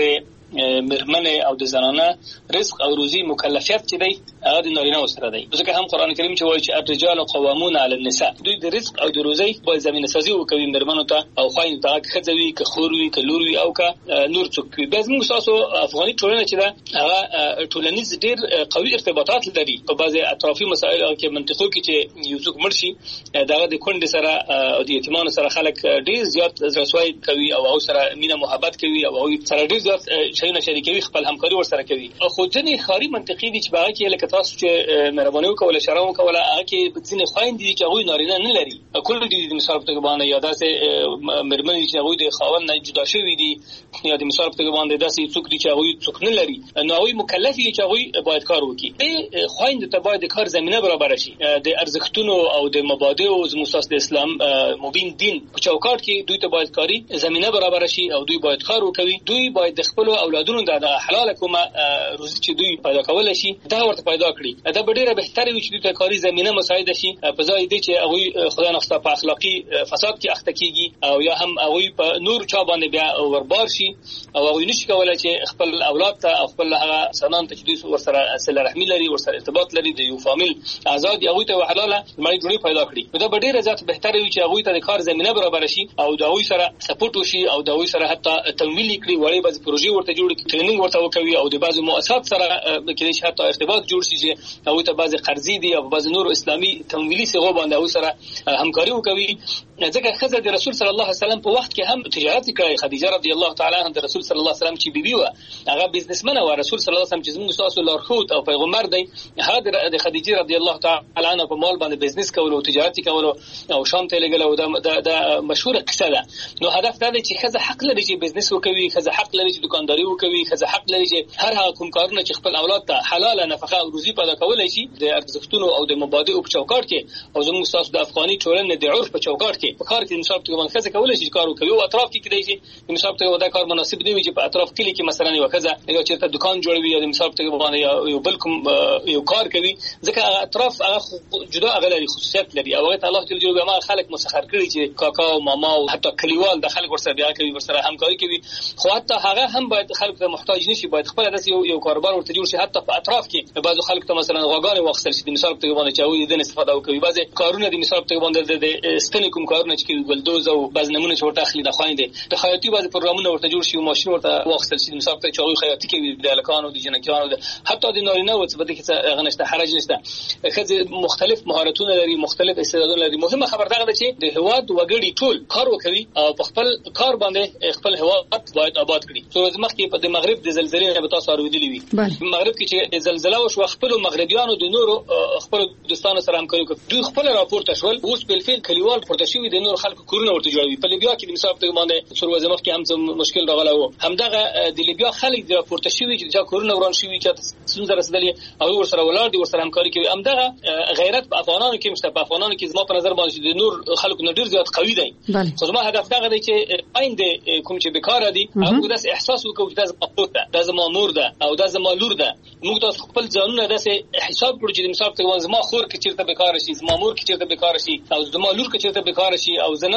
Speaker 21: مرمنه او د زنانه رزق او روزي مکلفیت چې دی هغه د نارینه سره دی ځکه هم قران کریم چې وایي چې الرجال قوامون علی النساء دوی د رزق او د روزي په زمينه سازي وکوي مرمنو ته او خوایي ته خځوي که خوروي که لوروي او که نور څوک وي بس موږ تاسو افغاني ټولنه چې دا هغه ټولنیز ډیر قوي ارتباطات لري په بعضي اطرافي مسایل کې منطقو کې چې یو څوک مرشي دغه د کونډې سره او د یتیمانو سره خلک ډیر زیات رسوي کوي او او سره مینه محبت کوي او او سره ډیر زیات شایونه شریکوي خپل همکاري ورسره کوي او خو ځنې خاري منطقي دي چې باغ کې لکه تاسو چې مهرباني وکوله شرم وکوله هغه کې ځنې خويند دي چې هغه نارینه نه لري کول دي د مثال په توګه باندې یا داسې مرمنې چې هغه د خاوند نه جدا شوی دي یا د مثال په توګه باندې داسې څوک دي چې هغه څوک نه لري نو هغه مکلف دي چې هغه باید کار وکړي د خويند ته باید کار زمينه برابر شي د ارزښتونو او د مبادئ او مساس د اسلام مبین دین په چوکاټ کې دوی ته باید کاری زمينه برابر شي او دوی باید کار وکړي دوی باید د خپل اولادونو د حلال کومه روزي چې دوی پیدا کول شي دا ورته پیدا کړي دا ډیره بهتره وي چې دوی ته کاری زمينه مساعده شي په ځای دي چې هغه خدای نخسته په اخلاقی فساد کې اخته کیږي او یا هم هغه په نور چا باندې بیا وربار شي او هغه نشي کولای چې خپل اولاد ته او خپل هغه سنان ته چې دوی ورسره صله رحمی لري ورسره ارتباط لري د یو فامیل آزاد هغه ته حلاله مړی جوړي پیدا کړي دا ډیره ذات بهتره وي چې هغه ته د کار زمينه برابر شي او دا هغه سره سپورټ وشي او دا هغه سره حتی تمویل کړي وړي بعض پروژې ورته جوړ کړي ټریننګ ورته وکوي او د بعضو مؤسسات سره کې چې حتی ارتباط جوړ شي چې هغه ته بعض قرضې دي او بعض نور اسلامي تمویلي صيغو باندې هغه سره همکاري وکوي ځکه خزه د رسول صلی الله علیه وسلم په وخت کې هم تجارت کوي خدیجه رضی الله تعالی عنها د رسول صلی الله علیه وسلم چې بیبي و هغه بزنسمن او رسول صلی الله علیه وسلم چې موږ تاسو لارښود او پیغمبر دی هغه د خدیجه رضی الله تعالی عنها په مال باندې بزنس کول او تجارت کول او شام ته لګل او د مشهور قصه ده نو هدف دا دی چې خزه حق لري چې بزنس وکوي خزه حق لري چې دکانداري وکوي خزه حق لري چې هر هغه کوم کارونه چې خپل اولاد ته حلاله نفقه او روزي پیدا کولای شي د ارزښتونو او د مبادئ په چوکاټ کې او زموږ تاسو د افغاني ټولنې د عرف په چوکاټ کې په کار کې مثال ته باندې خزه کولای شي کار وکوي او اطراف کې کېدای شي مثال ته ودا کار مناسب دی چې په اطراف کې کې مثلا یو خزه یو چیرته دکان جوړوي یا مثال ته باندې یو بل کوم یو کار کوي ځکه اطراف هغه جدا غلري خصوصیت لري او هغه الله جل جلاله ما خلق مسخر کړی چې کاکا او ماما او حتی کلیوال د خلک ورسره بیا کوي ورسره همکاري کوي خو حتی هغه هم باید خلک ته محتاج نشي باید خپل داسې یو یو کاروبار ورته جوړ شي حتی په اطراف کې بعضو خلک ته مثلا غواګانې واخصل شي د مثال په توګه باندې چې وي د استفاده وکوي بعضي کارونه د مثال په توګه باندې د ستنې کوم کارونه چې ګلدوز او بعض نمونه چې ورته اخلي د خويندې د خیاطي بعضي پروګرامونه ورته جوړ شي او ماشين ورته واخصل شي د مثال په توګه خیاطي کوي د الکانو د جنکانو حتی د نارینه او څه بده کې غنښت حرج نشته خځه مختلف مهارتونه لري مختلف استعدادونه لري مهمه خبر دا ده چې د هواد وګړي ټول کار وکوي او په خپل کار باندې خپل هواد باید آباد کړي څو مخکې په د مغرب د زلزلې نه به تاسو اوریدلې وي مغرب کې چې زلزلہ وشو خپل مغربيانو د نورو خپل دوستانو سره همکاري وکړي دوی خپل راپورټ شول اوس په فعل کلیوال پورته شوی د نور خلکو کورونه ورته جوړوي په لیبیا کې د مثال په باندې څو ورځې مخکې هم مشکل راغلی و همدغه د لیبیا خلک د راپورټ شوی چې کورونه وران شوی چې څنګه رسیدلی او ورسره ولار دي ورسره همکاري کوي همدغه غیرت په افغانانو کې مشته په افغانانو کې زما په نظر باندې د نور خلکو نه ډیر زیات قوي دي خو زما هدف دا دی چې آینده کوم چې بیکار دي هغه داس احساس وکړي چې دا زما ده دا زما مور ده او دا زما لور ده موږ تاسو خپل ځانونه داسې حساب کړو چې د مثال په زما خور کې چیرته بیکار شي زما مور کې چیرته بیکار شي او زما لور کې چیرته بیکار شي او زنه او مغه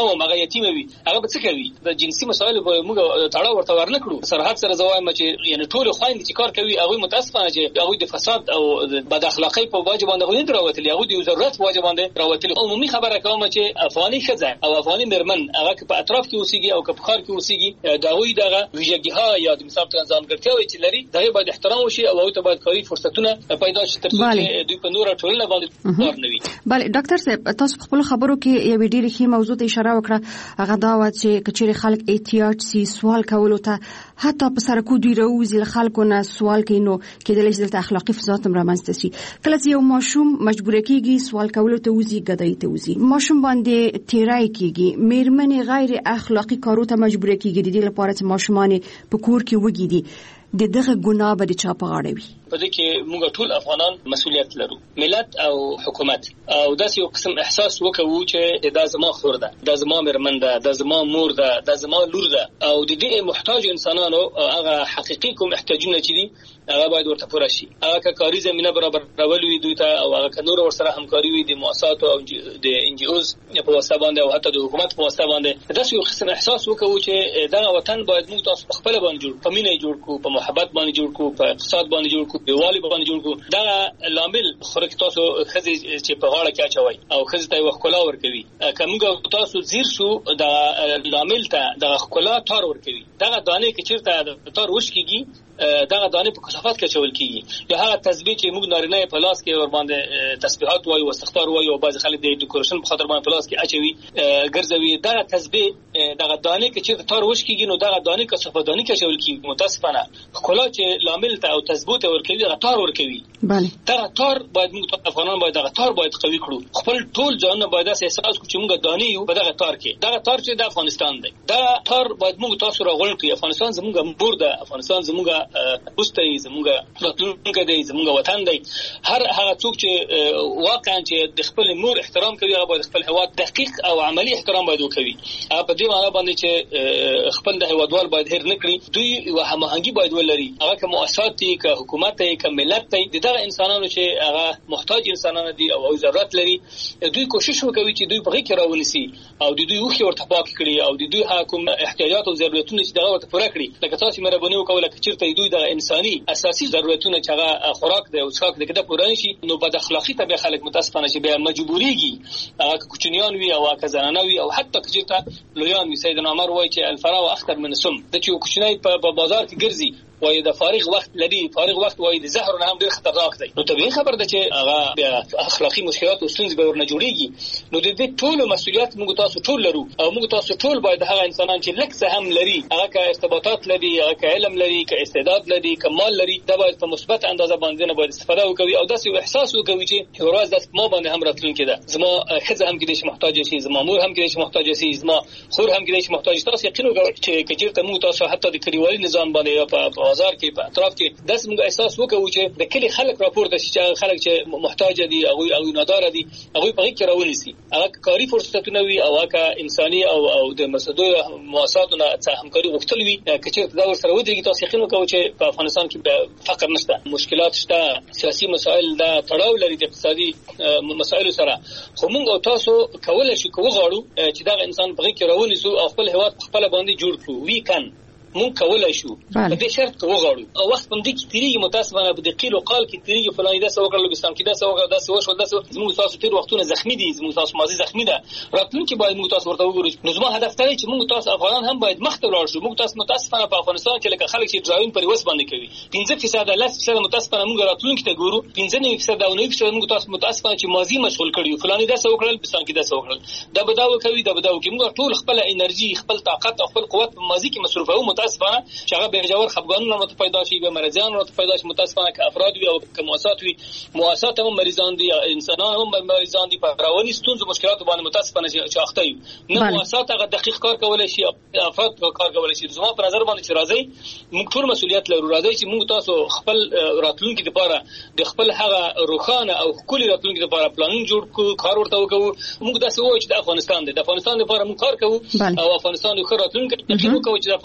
Speaker 21: یتیم وي هغه به څه کوي د جنسي مسایلو په موږ تړاو ورته ورنکړو سرحد سره زوایم چې یعنی ټول خويند چې کار کوي هغه متاسفانه چې هغه د فساد او بد اخلاقی په وجه باندې غوښتل راوتلی هغه د ضرورت په وجه باندې راوتلی عمومي خبره کوم چې افغاني خزه او افغاني مرمن هغه په اطراف کې اوسېږي او په خار کې اوسېږي دا وی دغه ویژګیها یا د مثال ځانګړتیاوې چې لري دغه باید احترام وشي او هغه ته باید کاري فرصتونه پیدا شي ترڅو چې دوی په نور ټولنه باندې کار نه وي.
Speaker 17: بله ډاکټر صاحب تاسو خپل خبرو کې یو ډېر ښه موضوع ته اشاره وکړه هغه دا و چې کچېر خلک احتیاط سي سوال کولو ته حتی په سرکو دوی راوځي خلکو نه سوال کوي نو کېدلی شي د اخلاقی فساد هم رامنځته شي. کله چې یو ماشوم مجبور کیږي سوال کولو ته وځي ګدای ته وځي ماشوم باندې تیرای کیږي میرمن غیر اخلاقی کارو ته مجبور کیږي د دې لپاره چې ماشومان په کور کې وګیدي د دغه ګناه به د چا په غاړه وي.
Speaker 21: په دې کې موږ ټول افغانان مسؤلیت لرو ملت او حکومت او داسې یو قسم احساس وکړو چې دا زما خور ده دا زما مرمن ده دا زما مور ده دا زما لور ده او د دې محتاج انسانانو هغه حقيقي کوم احتیاجونه چې دي هغه باید ورته پوره شي هغه کاري زمينه برابر راولوي دوی ته او هغه نور ورسره همکاري وي د مؤسسات او د ان جي اوز په واسطه باندې او حتی د حکومت په واسطه باندې داسې یو قسم احساس وکړو چې دا وطن باید موږ تاسو خپل باندې جوړ په مینه جوړ کو په محبت باندې جوړ کو په اقتصاد باندې جوړ کو په والي باندې جوړ کو دا لامل خورک تاسو خزي چې په غاړه کې اچوي او خزي ته وښکلا ورکوي کومګه تاسو زیر شو دا لامل ته د خپلا تار ورکوي دا دانه کې چیرته تار وشکيږي دغه دانه په کثافات کې چول کیږي یا هغه تسبیح چې موږ نارینه په لاس کې ور باندې تسبیحات وایي او استغفار وایي او بعض خلک د ډیکوریشن په خاطر باندې په لاس کې اچوي ګرځوي دغه تسبیح دغه دانه کې چې تار وش کیږي نو دغه دانه کثافات دانه کې چول کیږي متاسفانه خلا چې لامل ته او تثبوت ورکوي دغه تار ورکوي
Speaker 17: بله
Speaker 21: دغه تار باید موږ افغانان باید دغه تار باید قوي کړو خپل ټول ځان باید احساس کړو چې موږ دانه یو په دغه تار کې دغه تار چې د افغانستان دی دا تار باید موږ تاسو راغون کړو افغانستان زموږ مور ده افغانستان زموږ اوسته زموږ راتلونکي دی زموږ وطن دی هر هغه څوک چې واقعا چې د خپل مور احترام کوي هغه باید خپل هوا دقیق او عملی احترام باید وکړي په دې معنی باندې چې خپل د هوادوال باید هیر نکړي دوی هماهنګي باید ولري هغه کوم مؤسسات دي که حکومت دی که ملت دی دغه انسانانو چې هغه محتاج انسانان دي او ضرورت لري دوی کوشش وکوي چې دوی په کې راونسي او د دوی وخت ورته پاک کړي او د دوی کوم احتیاجات او ضرورتونه چې دغه ورته پوره کړي لکه تاسو مهرباني وکوله چې چیرته دوی د انساني اساسي ضرورتونه چې هغه خوراک دی او څښاک دی کده پوره نشي نو بد اخلاقی ته به خلک متاسفانه چې به مجبوريږي هغه کوچنیان وي او هغه زنانه وي او حتی چې لویان وي سیدنا عمر وایي چې الفراغ اخطر من السم د چې کوچنی په بازار کې ګرځي وای د فارغ وخت لري فارغ وخت وای د زهر نه هم ډیر خطرناک دی نو طبيعي خبر ده چې هغه اخلاقی مشکلات او ستونزې به ورنه جوړيږي نو د دې ټول مسؤلیت موږ تاسو ټول لرو او موږ تاسو ټول باید هغه انسانان چې لکه هم لري هغه کا ارتباطات لري هغه کا علم لري کا استعداد لري کا مال لري دا باید په مثبت اندازه باندې نه باید استفاده وکړي او داسې احساس وکړي چې ورځ داس ما باندې هم راتلونکي ده زما خزه هم کې د محتاج شي زما مور هم کې د محتاج شي زما خور هم کې د محتاج تاسو یقین وکړئ چې کچېرته موږ تاسو حتی د کلیوالي نظام باندې یا په بازار کې په اطراف کې داس موږ احساس وکړو چې د کلی خلک راپورته شي چې خلک چې محتاج دي او او نادار دي هغه په کې راونی سي هغه کاری فرصتونه وي او هغه انساني او او د مسدو مؤسساتونو څخه همکاري غوښتل وي کچېرته دا ورسره ودرېږي تاسو یقین وکړو چې په افغانستان کې فقر نشته مشکلات شته سیاسي مسایل دا تړاو لري د اقتصادي مسایلو سره خو موږ تاسو کولای شو کوو غواړو چې دا انسان په کې راونی سو او خپل هیواد خپل باندې جوړ کړو وی کان مونږ کولای شو په دې شرط کې وغواړو او وخت باندې کې تیریږي متاسفانه په دې قیل او قال کې تیریږي فلاني دا څه وکړل لوبستان کې دا څه وکړل دا څه وشو دا څه زموږ تاسو تیر وختونه زخمی دي زموږ تاسو ماضي زخمی ده راتلونکي باید موږ تاسو ورته وګورو نو زما هدف دی چې موږ تاسو افغانان هم باید مخ ته ولاړ شو موږ تاسو متاسفانه په افغانستان کې لکه خلک چې ډراون پر وس باندې کوي پنځه فیصد لس فیصد متاسفانه موږ راتلونکي ته ګورو پنځه فیصد او نه فیصد موږ تاسو متاسفانه چې ماضي مشغول کړیو فلاني دا څه وکړل لوبستان کې دا څه وکړل دا بداو کوي دا بداو کوي موږ ټول خپل انرژي خپل طاقت او خپل قوت په ماضي کې مصرفو متاسفانه چې هغه به جوړ خپګانونه مت پیدا شي به مرزان مت پیدا شي متاسفانه که افراد وي او که مؤسسات وي مؤسسات هم مریضان دي انسانان هم مریضان دي په رواني ستونزو مشکلات باندې متاسفانه چې اخته وي نه مؤسسات هغه دقیق کار کولای شي افراد کار کولای شي زما په نظر باندې چې راځي موږ ټول مسؤلیت لرو راځي چې موږ تاسو خپل راتلونکي لپاره د خپل هغه روخانه او کلی راتلونکي لپاره پلان جوړ کړو کار ورته وکړو موږ داسې وایو چې د افغانستان د افغانستان لپاره موږ کار کوو او افغانستان یو ښه راتلونکي یقین وکړو چې د افغانستان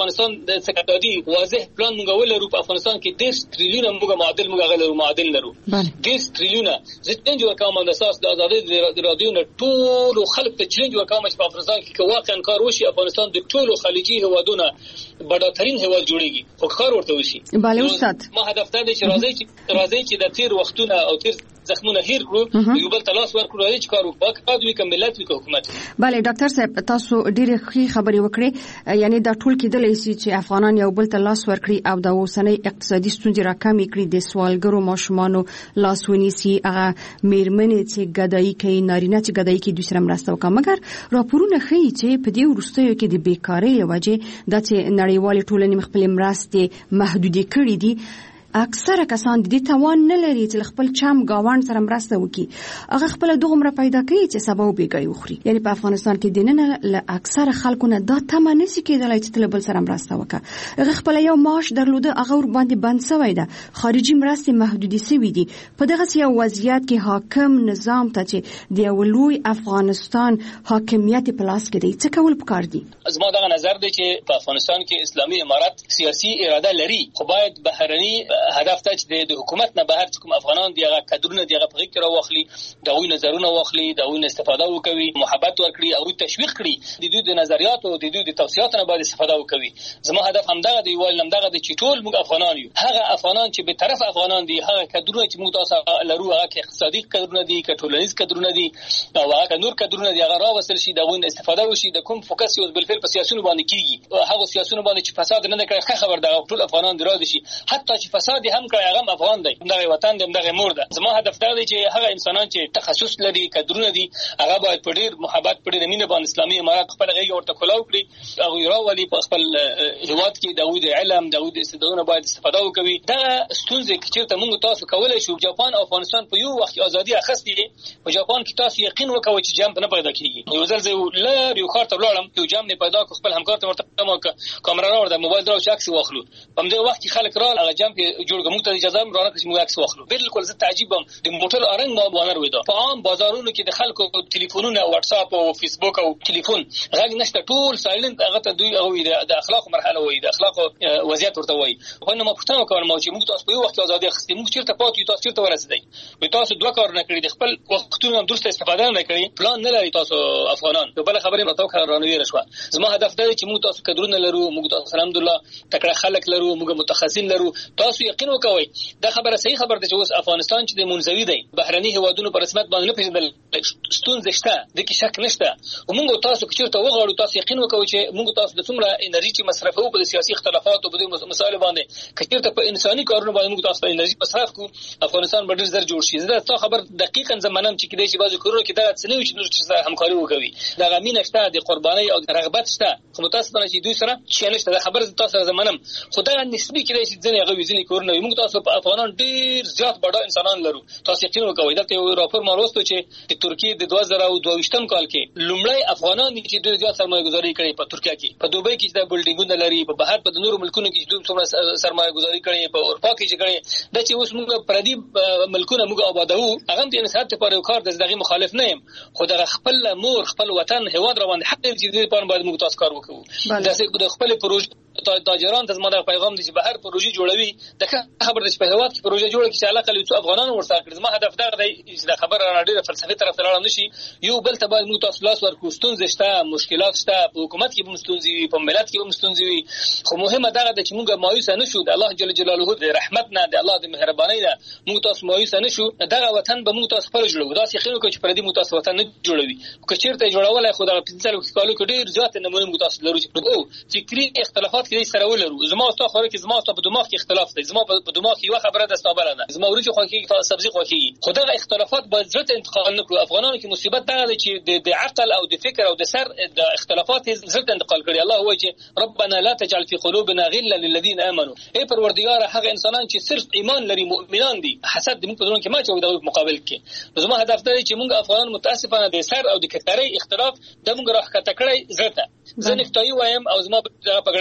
Speaker 21: د سکتادي واضح پلان موږ ولرو په افغانستان کې دیش تریلیونه موږ معادل موږ غلرو معادل لرو دیش تریلیونه زتنج وکوم د اساس د ازادي رادیو نه ټول خلک ته چیلنج وکوم چې په افغانستان کې واقعا کار وشي افغانستان د ټولو خلیجي هوادونو بډاترین هواد جوړیږي خو کار ورته وشي.
Speaker 17: bale استاد
Speaker 21: ما هدف ته دی چې راځي چې راځي چې د تیر وختونه او تیر زخمونه هیر کړو یو بل تلاش ورکړو چې کار وکړو د وکم ملت وکړو حکومت.
Speaker 17: bale ډاکټر صاحب تاسو ډېر ښه خبرې وکړې یعنی دا ټول کېدلی شي چې افغانان یو بل تلاش ورکړي او د اوسنۍ اقتصادي ستونزې راکمې کړي د سوالګرو ماشومانو لاس ونیسي هغه میرمنې چې ګدایي کوي نارینه چې ګدایي کوي دوی سره مرسته وکړي. مګر راپورونه ښیي چې په دې وروستیو کې د بیکارۍ له وجې د نړیوالې ټولنې خپلې مرستې محدودې کړې دي. اکثره کسان د دې توان نه لري چې خپل چم گاوند سره مرسته وکړي هغه خپل دغه پیدا کوي چې سبا وبېګي وخوري. یعنی په افغانستان کې د نن له اکثره خلکو نه دا تمه نشي کېدلای چې تل بل سره مرسته وکړي. هغه خپل یو معاش درلوده هغه ور باندې بند شوی ده خارجي مرستې محدودې شوې دي. په دغه یو وضعیت کې حاکم نظام ته چې د ولوی افغانستان حاکمیت په لاس کې دی څه کول پکار دي؟
Speaker 21: زما دغه نظر دی چې په افغانستان کې اسلامي امارات سیاسي اراده لري خو باید بهرني هدف ته چې د حکومت نه بهر کوم افغانان دی هغه کډرونه دی هغه په کې راوخلي دغه نظرونه واخلي دغه استفاده وکوي محبت ورکړي او تشویق کړي د دوی د نظریات او د دوی د توصيات نه باید استفاده وکوي. زما هدف همدغه دی ویل همدغه د چې ټول موږ افغانان یو هغه افغانان چې به طرف افغانان دي هغه کډرونه چې موږ تاسو لرو هغه کې اقتصادي کډرونه دي کټولنیز کډرونه دي او هغه نور کډرونه دي هغه راوصل شي دغه استفاده وشي د کوم فوکس یو بل فعل په سیاستونو باندې کیږي هغه سیاستونو باندې چې فساد نه کوي خبر ده ټول افغانان دراد شي حتی چې فساد هم کوي هغه افغان دی دغه وطن دی دغه مور ده. زما هدف دا دی چې هغه انسانان چې تخصص لري کډرونه دي هغه باید په ډیر محبت په ډیر مینه باندې اسلامي امارات خپل غیږ ورته کولاو کړي هغه راولي په خپل هیواد کې دغه د علم دغه د استعدادونو باید استفاده وکوي. دا ستونزې چې موږ تاسو کولای شو جاپان او افغانستان په یو وخت ازادي اخستې په جاپان کې تاسو یقین وکوي چې جام نه پیدا کیږي. یو ځل زه لار یو خاطر لاړم یو جام نه پیدا کو خپل همکار ته ورته ما کیمرا راوړم موبایل درو چې عکس واخلو په دې وخت کې خلک راغله هغه جام کې جوړ کوم ته اجازه هم راکړه چې موږ عکس واخلو. بالکل زه تعجبم د موټر ارنګ ما بانر وېدا په عام بازارونو کې د خلکو ټلیفونونه واتس اپ او فیسبوک او ټلیفون غږ نشته ټول سایلنت هغه ته دوی هغه د اخلاق مرحله وایي د اخلاق وضعیت ورته وایي. خو نو ما پوښتنه وکړم چې موږ تاسو په یو وخت ازادي اخستې موږ چیرته پاتې تاسو چیرته ورسېدای وي تاسو دوه کار نه کړی د خپل وختونو هم درسته استفاده نه کړی پلان نه لري تاسو افغانان. بل خبرې متو کار رانوي رشوه. زما هدف دا دی چې موږ تاسو کډرونه لرو موږ تاسو الحمدلله تکړه خلک لرو موږ متخصصین لرو تاسو یقین وکوي دا خبره صحیح خبره ده چې اوس افغانستان چې د منځوي دی بهرني هوادونو په رسمیت باندې نه پیژندل ستونزې شته د کې شک نشته او موږ تاسو چې چیرته وغواړو تاسو یقین وکوي چې موږ تاسو د څومره انرژي چې مصرفو په سیاسي اختلافات او په مسایلو باندې کچیرته په انساني کارونو باندې موږ تاسو انرژي مصرف کو افغانستان به ډیر زر جوړ شي. زه تاسو خبر دقیقاً زمانم چې کېدای شي بعضو کورونو کې دا څه نه وي چې نور څه همکاري وکوي دا غمینه شته د قرباني او رغبت شته خو تاسو باندې چې دوی سره چې نشته دا خبر تاسو زمانم خدای نسبی کېدای شي ځنې هغه وزنی کورونه موږ تاسو په افغانان ډیر زیات بډا انسانان لرو تاسو یقین وکوي دا یو راپور ما وروسته چې د ترکیه د دوه زره دوه ویشتم کال کې لومړی افغانان چې ډیر زیات سرمایه گذاري کړې په ترکیه کې په دوبۍ کې د بلډینګونو لري په بهر په نورو ملکونو کې چې دوی سرمایه گذاري کړې په اروپا کې چې کړې د چې اوس موږ پردي ملکونه موږ آبادو هغه د انسانیت لپاره یو کار د دغه مخالف نه یم خو د خپل مور خپل وطن هواد روان حق دې چې په باندې موږ تاسو کار وکړو د خپل پروژې تاجران ته زموږ پیغام دي چې بهر پروژې جوړوي د خبر د په هواد کې پروژې جوړه کې چې علاقه لري افغانان ورسره کړي. زما هدف دا دی چې دا خبره راډیو فلسفي طرف ته لاړ نشي یو بل ته باید موږ تاسو لاس ورکو ستونزې شته مشکلات شته په حکومت کې به ستونزې وي په ملت کې به ستونزې وي خو مهمه دا ده چې موږ مایوس نه شو د الله جل جلاله د رحمت نه د الله د مهرباني نه موږ تاسو مایوس نه شو دا وطن به موږ تاسو خپل جوړو دا چې خلکو چې پردي موږ تاسو وطن نه جوړوي که چیرته جوړولای خو دا پنځه کالو کې ډیر زیات نمونه موږ تاسو لرو چې او فکری اختلافات کې سره ولرو زما او تاسو کې زما او په دماغ کې اختلاف دی زما په دماغ کې یو خبره ده ستابله ده زما ورته خو کې تاسو سبزي خو کې خدای اختلافات باید زړه انتقال نکړو. افغانانو کې مصیبت دا ده چې د عقل او د فکر او د سر د اختلافات زړه انتقال کړي. الله وایي چې ربنا لا تجعل في قلوبنا غلا للذين امنوا ای پروردگار هغه انسانان چې صرف ایمان لري مؤمنان دي حسد دې موږ په ځون کې ما چې د مقابل کې زما هدف دا چې موږ افغانان متاسفانه د سر او د کتري اختلاف د موږ راخته کړی زړه ته زه نفتای وایم او زما په پګړی وایي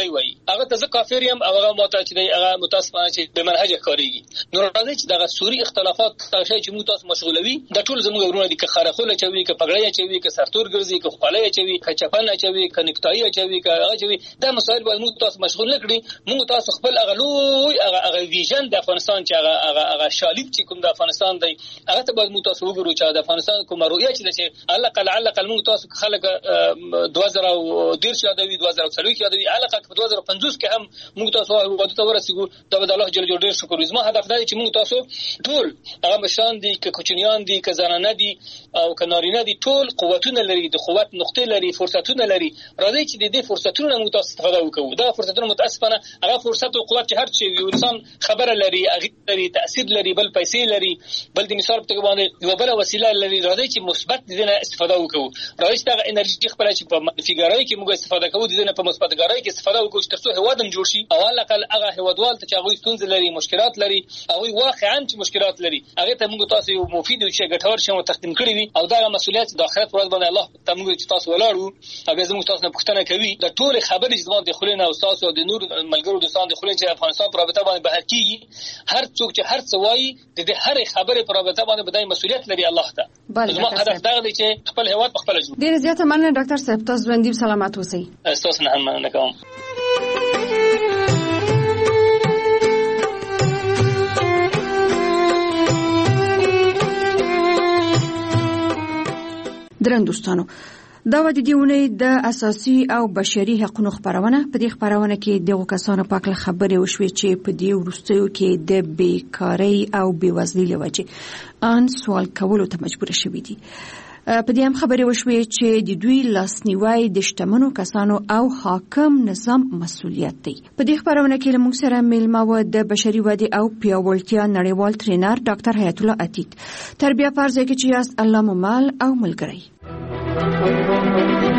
Speaker 21: هغه ته ځکه کافر یم او هغه ماته چې دی هغه متاسفانه چې به منهج کاریږي. نو راځي چې دغه سوري اختلافات تاسو چې موږ تاسو مشغولوي د ټول زموږ ورونه دي که خرخوله چوي که پګړې چوي که سرتور ګرځي که خپلې چوي که چپنه چوي که نکټای چوي که هغه چوي دا مسایل باید موږ تاسو مشغول نکړي. موږ تاسو خپل هغه لوی هغه هغه ویژن د افغانستان چې هغه هغه هغه شالید چې کوم د افغانستان دی هغه ته باید موږ تاسو وګورو چې د افغانستان کومه رؤیه چې چې الله قل علق موږ تاسو خلک دوه زره ډیر شادوي دوه زره څلوي شادوي علاقه په دوه زره پنځوس کې هم موږ تاسو وادي ته ورسېګو دا د الله جل جلاله شکر زما هدف دی چې موږ تاسو ټول هغه مشان دي که کوچنیان دي که زنانه دي او که نارینه دي ټول قوتونه لري د قوت نقطې لري فرصتونه لري. راځي چې د دې فرصتونو موږ تاسو استفاده وکړو. دا فرصتونه متاسفانه هغه فرصت او قوت چې هر څه یو انسان خبره لري هغه لري تاثیر لري بل پیسې لري بل د مثال په توګه باندې یو بل وسیله لري. راځي چې مثبت دې نه استفاده وکړو. راځي چې هغه انرژي خپل چې په منفي ګرایي کې موږ استفاده کوو دې نه په مثبت ګرایي کې استفاده وکړو چې ترڅو هوادم جوړ شي او علاقه هغه هوادوال ته چې هغه ستونزې لري مشکلات لري هغه واقعا چې مشکلات لري هغه ته موږ تاسو یو مفید او چې ګټور شوم تقدیم کړی وي او دا مسؤلیت د آخرت پر ورځ باندې الله ته موږ چې تاسو ولاړو او به زموږ تاسو نه پوښتنه کوي د ټول خبرې چې زموږ د خلینو او تاسو د نور ملګرو دوستان د خلینو چې افغانستان پر رابطه باندې بهر کیږي هر څوک چې هر څه وایي د دې هر خبرې پر رابطه باندې بدای مسؤلیت لري الله ته. زموږ هدف دا دی چې خپل هیواد خپل جوړ.
Speaker 17: ډیر زیاته مننه ډاکټر صاحب تاسو باندې سلامات اوسئ.
Speaker 21: تاسو نه هم مننه کوم.
Speaker 17: درن دوستانو دا و د دیونه د اساسي او بشري حقوقو خبرونه په دې خبرونه کې دغه کسانو په اړه خبرې وشوي چې په دې ورستیو کې د بیکاری او بیوزلۍ لوجه ان سوال کولو ته مجبور شوي دي. په دې هم خبرې وشوي چې د دوی لاسنیوي د شتمنو کسانو او حاکم نظام مسؤلیت دی. په دې خبرونه کې موږ سره میلمه و د بشري ودې او پیاوړتیا نړیوال ټرینر ډاکټر حیات الله عتیق. تربیه فرض کې چې یاست الله مو مال او ملګری.